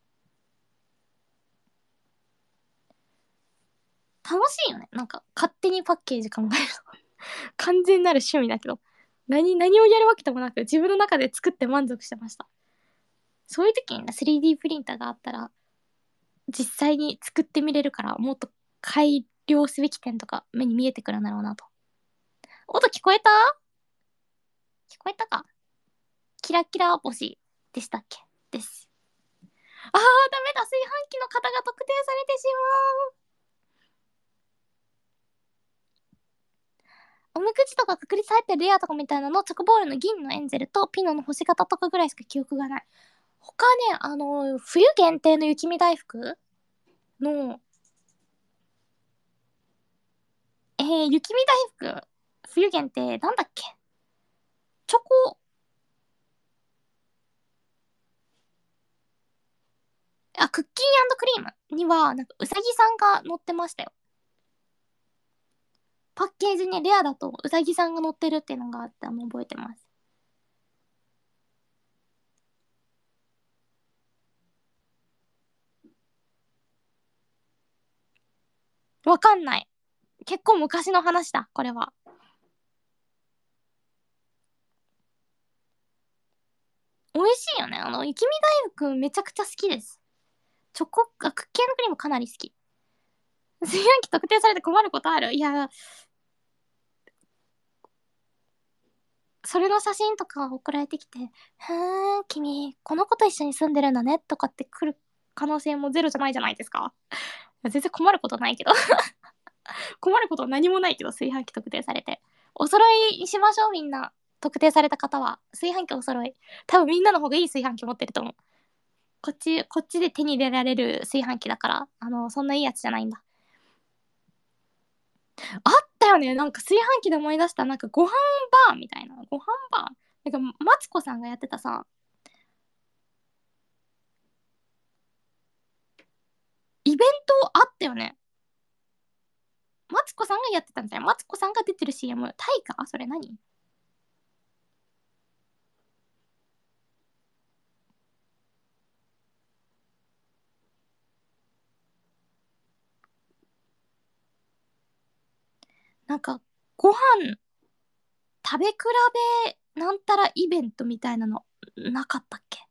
楽しいよね。なんか、勝手にパッケージ考えると。完全なる趣味だけど。何をやるわけでもなく、自分の中で作って満足してました。そういう時に 3D プリンターがあったら、実際に作ってみれるから、もっと改良すべき点とか目に見えてくるんだろうなと。音聞こえた。聞こえたか。キラキラ星でしたっけ。です。ダメだ。炊飯器の型が特定されてしまう。おみくじとか確率入ってるレアとかみたいなの、チョコボールの銀のエンゼルとピノの星型とかぐらいしか記憶がない。他ね、冬限定の雪見大福の、雪見大福、冬限定、なんだっけ。チョコ、クッキークリームには、なんかうさぎさんが乗ってましたよ。パッケージにレアだとうさぎさんが乗ってるっていうのがあって覚えてます。わかんない。結構昔の話だ、これは。 美味しいよね。雪見大福めちゃくちゃ好きです。クッキーのクリームかなり好き。炊飯器特定されて困ることある？いや、それの写真とか送られてきて、君、この子と一緒に住んでるんだねとかって来る可能性もゼロじゃないじゃないですか。全然困ることないけど。困ること何もないけど、炊飯器特定されて。お揃いしましょう、みんな。特定された方は。炊飯器お揃い。多分みんなの方がいい炊飯器持ってると思う。こっちで手に入れられる炊飯器だから、そんないいやつじゃないんだ。あったよね。なんか炊飯器で思い出した。なんかご飯バーみたいな。ご飯バー。なんか、マツコさんがやってたさ、イベントあったよね。マツコさんがやってたんじゃない？マツコさんが出てる CM。タイかそれ何？なんか、ご飯食べ比べなんたらイベントみたいなのなかったっけ？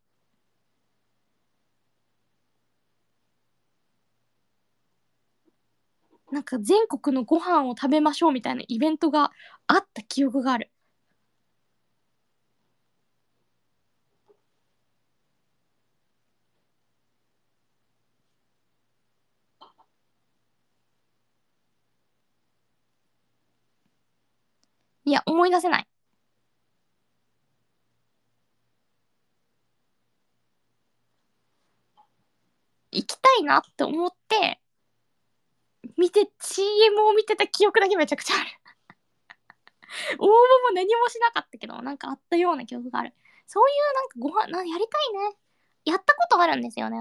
なんか全国のご飯を食べましょうみたいなイベントがあった記憶がある。いや、思い出せない。行きたいなって思って、CM を見てた記憶だけめちゃくちゃある。応募も何もしなかったけど、なんかあったような記憶がある。そういうなんかご飯、やりたいね。やったことあるんですよね。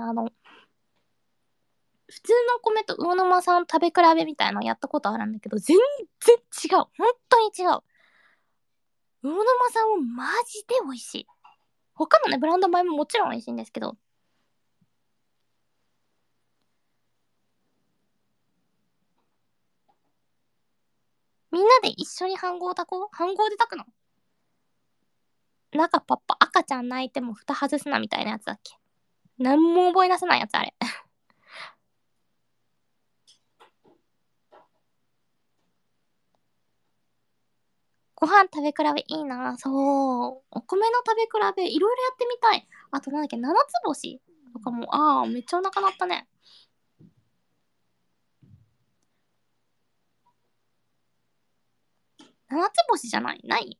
普通の米と魚沼さん食べ比べみたいなのやったことあるんだけど、全然違う。本当に違う。魚沼さんもマジで美味しい。他のね、ブランド米ももちろん美味しいんですけど、みんなで一緒に飯盒炊こう。飯盒で炊くの？中パッパ、赤ちゃん泣いても蓋外すなみたいなやつだっけ？なんも覚え出せないやつあれ。ご飯食べ比べいいな。そう。お米の食べ比べ、いろいろやってみたい。あとなんだっけ、七つ星とかも、めっちゃお腹鳴ったね。七つ星じゃないない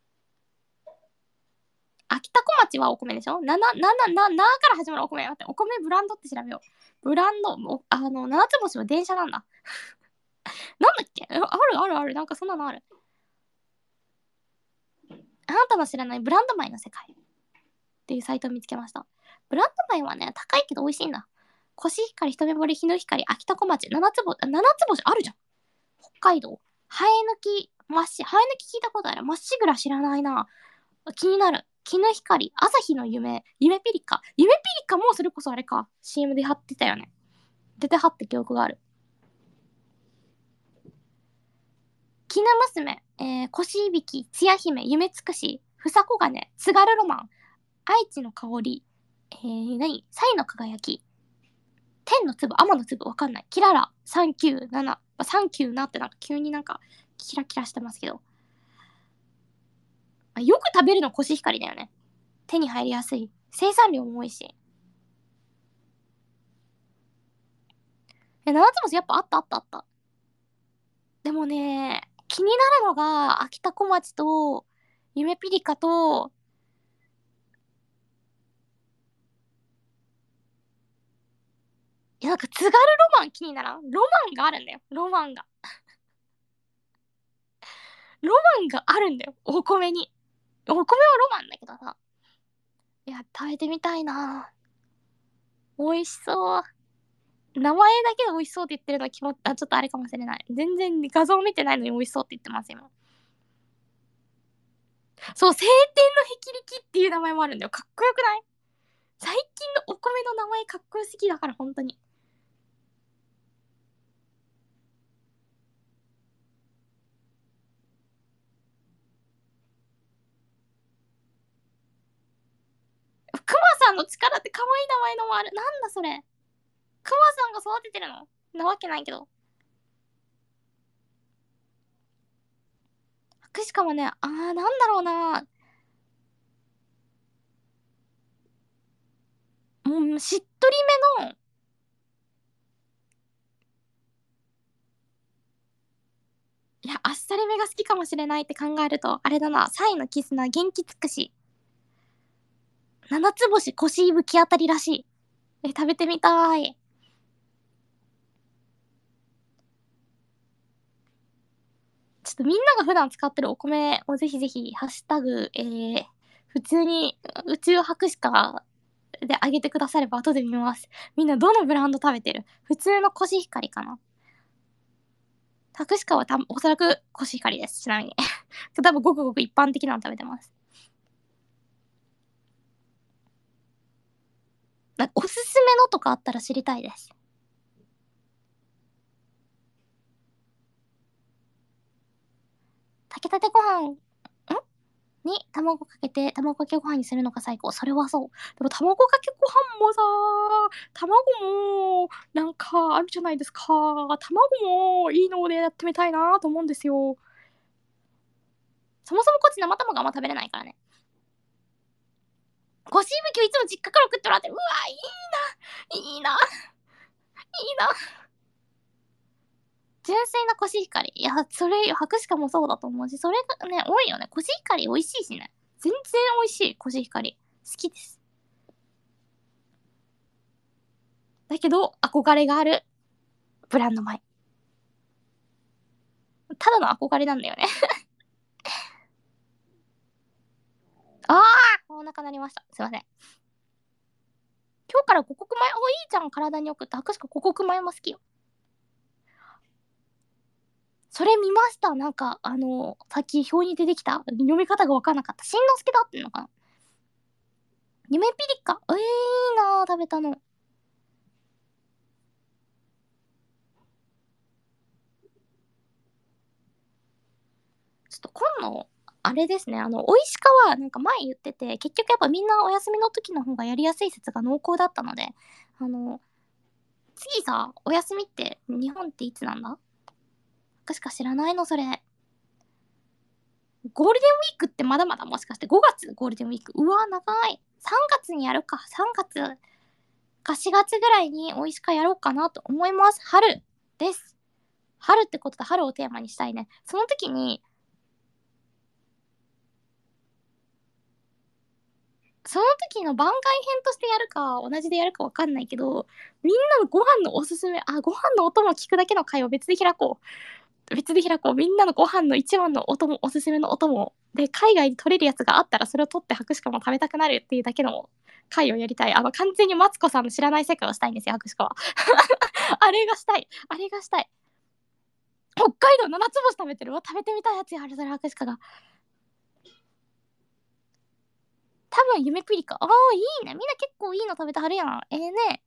秋田小町はお米でしょ？から始まるお米。待って、お米ブランドって調べよう。ブランド、七つ星は電車なんだ。なんだっけ？ある。なんかそんなのある。あなたの知らないブランド米の世界っていうサイトを見つけました。ブランド米はね、高いけど美味しいんだ。コシヒカリ、一目惚れ、日の光、秋田小町、七つ星あるじゃん。北海道。ハエ抜き聞いたことある。まっしぐら知らないな。気になる。日の光、朝日の夢、夢ピリカ。夢ピリカもそれこそあれか。CM で貼ってたよね。出て貼った記憶がある。絹娘、コシいびき、つや姫、夢つくし、ふさこがね、津軽ロマン、愛知の香り、サイの輝き、天の粒、天の粒、わかんない。キララ、397、397ってなんか急になんかキラキラしてますけど。よく食べるのコシヒカリだよね。手に入りやすい。生産量も多いし。七つ星やっぱあった。でもね、気になるのが、秋田小町と、夢ピリカと、なんか津軽ロマン気にならん？ロマンがあるんだよ。ロマンが。ロマンがあるんだよ。お米に。お米はロマンだけどさ。いや、食べてみたいな。美味しそう。名前だけで美味しそうって言ってるのはちょっとあれかもしれない。全然画像見てないのに美味しそうって言ってます、今。そう、晴天の霹靂っていう名前もあるんだよ。かっこよくない？最近のお米の名前かっこよすぎだから、本当に。 んの力って可愛い名前のもある。なんだそれ。クマさんが育ててるのなわけないけど。しかもね、なんだろうな。しっとりめの、いや、あっさりめが好きかもしれないって考えると、あれだな、サイのキスな元気尽くし。七つ星腰ぶきあたりらしい。食べてみたい。ちょっとみんなが普段使ってるお米をぜひぜひ、ハッシュタグ、普通に宇宙博士課であげてくだされば後で見ます。みんなどのブランド食べてる？普通のコシヒカリかな？博士課はおそらくコシヒカリです。ちなみに。多分ごくごく一般的なの食べてます。おすすめのとかあったら知りたいです。炊きたてご飯に卵かけて、卵かけご飯にするのが最高。それはそう。でも卵かけご飯もさ、卵も、なんかあるじゃないですか。卵もいいのでやってみたいなと思うんですよ。そもそもこっち生卵あんま食べれないからね。コシブキをいつも実家から送ってもらってる。うわ、いいな、いいな、いいな。純粋なコシヒカリ。いや、それ、博士かもそうだと思うし、それがね、多いよね。コシヒカリ美味しいしね。全然美味しい、コシヒカリ。好きです。だけど、憧れがあるブランド米。ただの憧れなんだよね。あお腹鳴りました。すいません。今日から五穀米、いいじゃん、体によくって。博士か五穀米も好きよ。それ見ました。なんか、さっき表に出てきた。読み方がわかんなかった。しんのすけだってんのかな？夢ピリカ。いいなぁ、食べたの。ちょっと今度、あれですね、おいしかは、なんか前言ってて、結局やっぱみんなお休みの時の方がやりやすい説が濃厚だったので、あの、次さ、お休みって日本っていつなんだ？しか知らないの、それ。ゴールデンウィークってまだまだもしかして5月ゴールデンウィーク。うわ、長い。3月にやるか。3月か4月ぐらいに美味しかやろうかなと思います。春です。春ってことで春をテーマにしたいね。その時に、その時の番外編としてやるか、同じでやるかわかんないけど、みんなのご飯のおすすめ、ご飯のお供を聞くだけの回を別で開こう。別で開こう。みんなのご飯の一番のお供、おすすめのお供。で、海外で取れるやつがあったら、それを取って博士課も食べたくなるっていうだけの回をやりたい。完全にマツコさんの知らない世界をしたいんですよ、博士課は。あれがしたい。あれがしたい。北海道七つ星食べてるわ。食べてみたいやつやある、それ博士課が。多分夢プリカ。いいね。みんな結構いいの食べてはるやん。ね。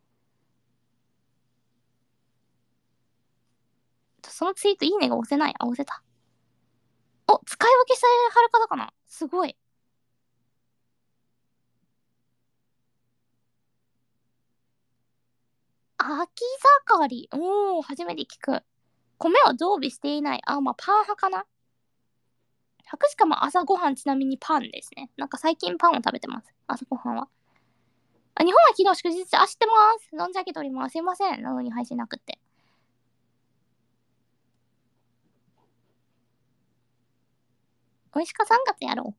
そのツイートいいねが押せない。押せた。使い分けしたはるかだかな。すごい。秋盛り。初めて聞く。米は常備していない。まあ、パン派かな。博士かも朝ごはんちなみにパンですね。なんか最近パンを食べてます。朝ごはんは。日本は昨日祝日、知ってます。存じ上げております。すいません。なのに配信なくって。美味しか3月やろう。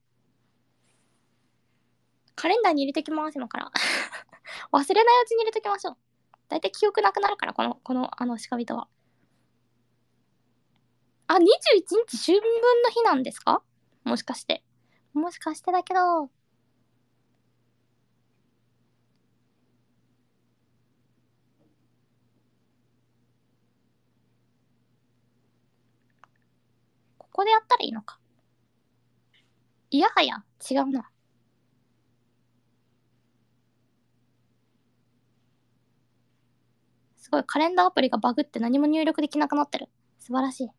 カレンダーに入れてきます、今から。忘れないうちに入れときましょう。だいたい記憶なくなるから、鹿人は。21日春分の日なんですか？もしかして。もしかしてだけど、ここでやったらいいのか。いやはや、違うな。すごい、カレンダーアプリがバグって何も入力できなくなってる。素晴らしい。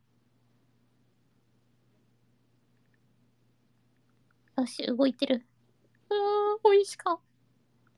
よし、動いてる。美味しか。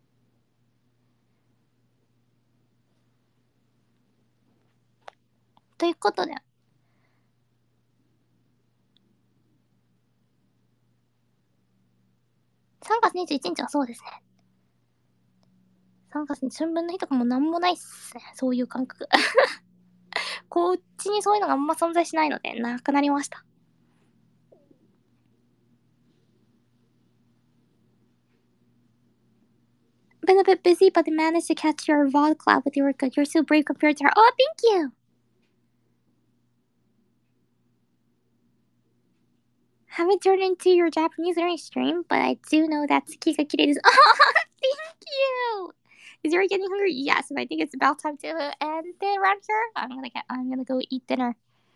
ということで、3月21日はそうですね。3月に春分の日とかもなんもないっすね。そういう感覚。こっちにそういうのがあんま存在しないので、なくなりました。Been a bit busy, but managed to catch your VOD club with your good. You're so brave compared to her. Oh, thank you! Haven't turned into your Japanese learning stream, but I do know that Tsuki ga kirei desu. Oh, thank you! Is you getting hungry? Yes, and I think it's about time to end it around here. I'm gonna go eat dinner.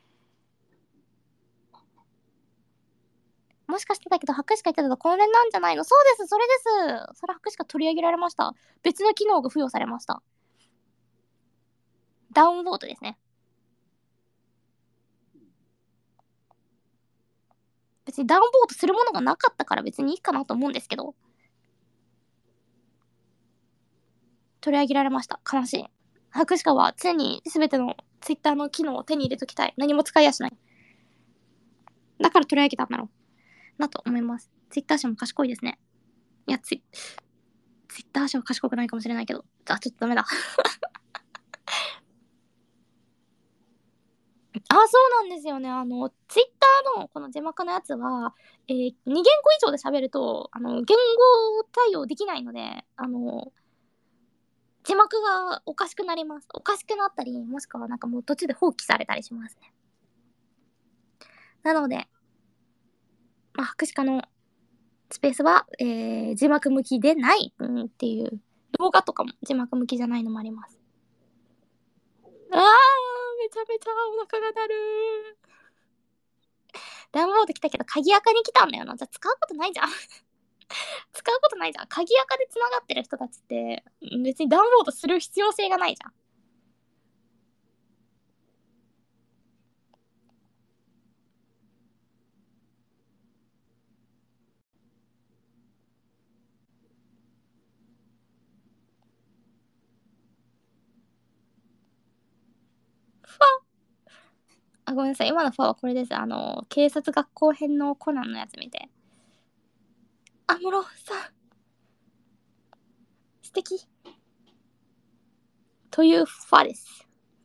もしかしてだけど、白しか言ってたとこれなんじゃないの？そうです、それです。それ白しか取り上げられました。別の機能が付与されました。ダウンロードですね。別にダウンロードするものがなかったから別にいいかなと思うんですけど。取り上げられました。悲しい。白しかは常に全てのツイッターの機能を手に入れときたい。何も使いやしない。だから取り上げたんだろう。なと思います。ツイッター社も賢いですね。いや、ツイッター社は賢くないかもしれないけど。ちょっとダメだ。そうなんですよね。ツイッターのこの字幕のやつは、2言語以上で喋ると、言語対応できないので、字幕がおかしくなります。おかしくなったり、もしくはなんかもう途中で放棄されたりしますね。なので、博士課のスペースは、字幕向きでない、っていう、動画とかも字幕向きじゃないのもあります。めちゃめちゃお腹が鳴る。ダウンロード来たけど、鍵垢に来たんだよな。じゃあ使うことないじゃん。使うことないじゃん。鍵垢で繋がってる人たちって、別にダウンロードする必要性がないじゃん。ごめんなさい。今のファはこれです。警察学校編のコナンのやつ見て。安室さん、素敵。というファです。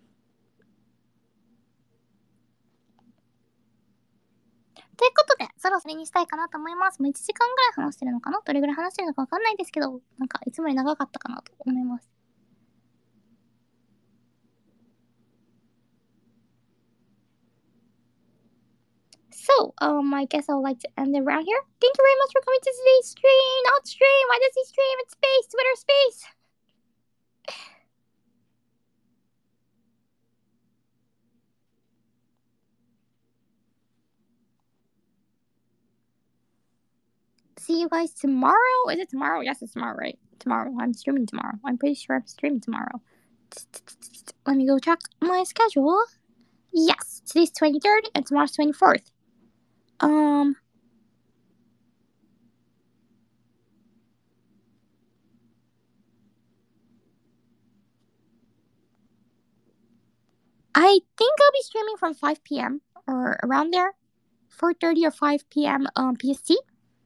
ということで、そろそろにしたいかなと思います。もう1時間ぐらい話してるのかな？どれぐらい話してるのかわかんないですけど、なんかいつもより長かったかなと思います。So, I guess I'll like to end it around here. Thank you very much for coming to today's stream. Not stream. Why does he stream? It's space. Twitter space. See you guys tomorrow. Is it tomorrow? Yes, it's tomorrow, right? Tomorrow. I'm streaming tomorrow. I'm pretty sure I'm streaming tomorrow. Let me go check my schedule. Yes, today's 23rd and tomorrow's 24th. I think I'll be streaming from 5 p.m. or around there. 4:30 or 5 p.m. PST.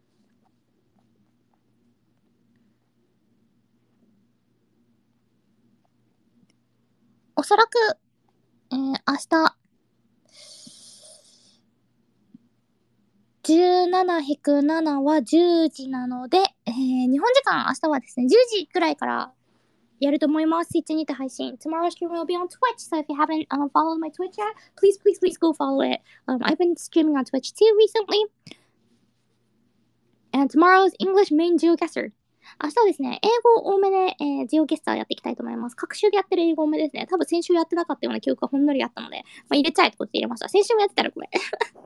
おそらく、明日、17-7は10時なので、日本時間明日はですね、10時くらいからやると思います。Twitch にて配信。Tomorrow's stream will be on Twitch, so if you haven't followed my Twitch yet, please go follow it. I've been streaming on Twitch too recently. And tomorrow's English main geoguesser. 明日はですね、英語多めで、ジオゲッサーやっていきたいと思います。各週でやってる英語多めですね。多分先週やってなかったような記憶がほんのりあったので、入れちゃえってことで入れました。先週もやってたらこれ。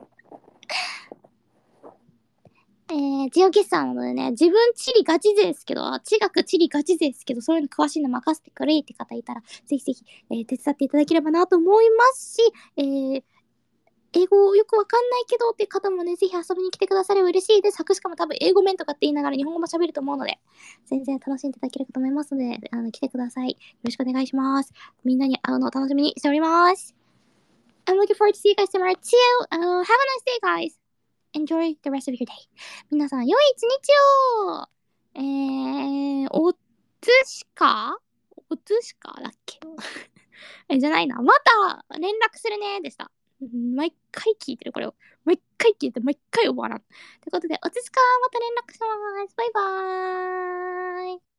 ジオゲッサーなのでね、自分地理ガチ勢ですけど、地学地理ガチ勢ですけど、そういうの詳しいの任せてくれって方いたら、ぜひぜひ、手伝っていただければなと思いますし、英語よくわかんないけどっていう方もね、ぜひ遊びに来てくだされば嬉しいです。作詞家も多分英語面とかって言いながら日本語も喋ると思うので、全然楽しんでいただけるかと思いますので、来てください。よろしくお願いします。みんなに会うのを楽しみにしております。 I'm looking forward to see you guys tomorrow too. Have a nice day, guys. Enjoy the rest of your day. 皆さん、良い一日をおつしかだっけじゃないな。また連絡するねでした。毎回聞いてる、これを。毎回聞いて、毎回終わらん。ということで、おつしかまた連絡します。バイバーイ。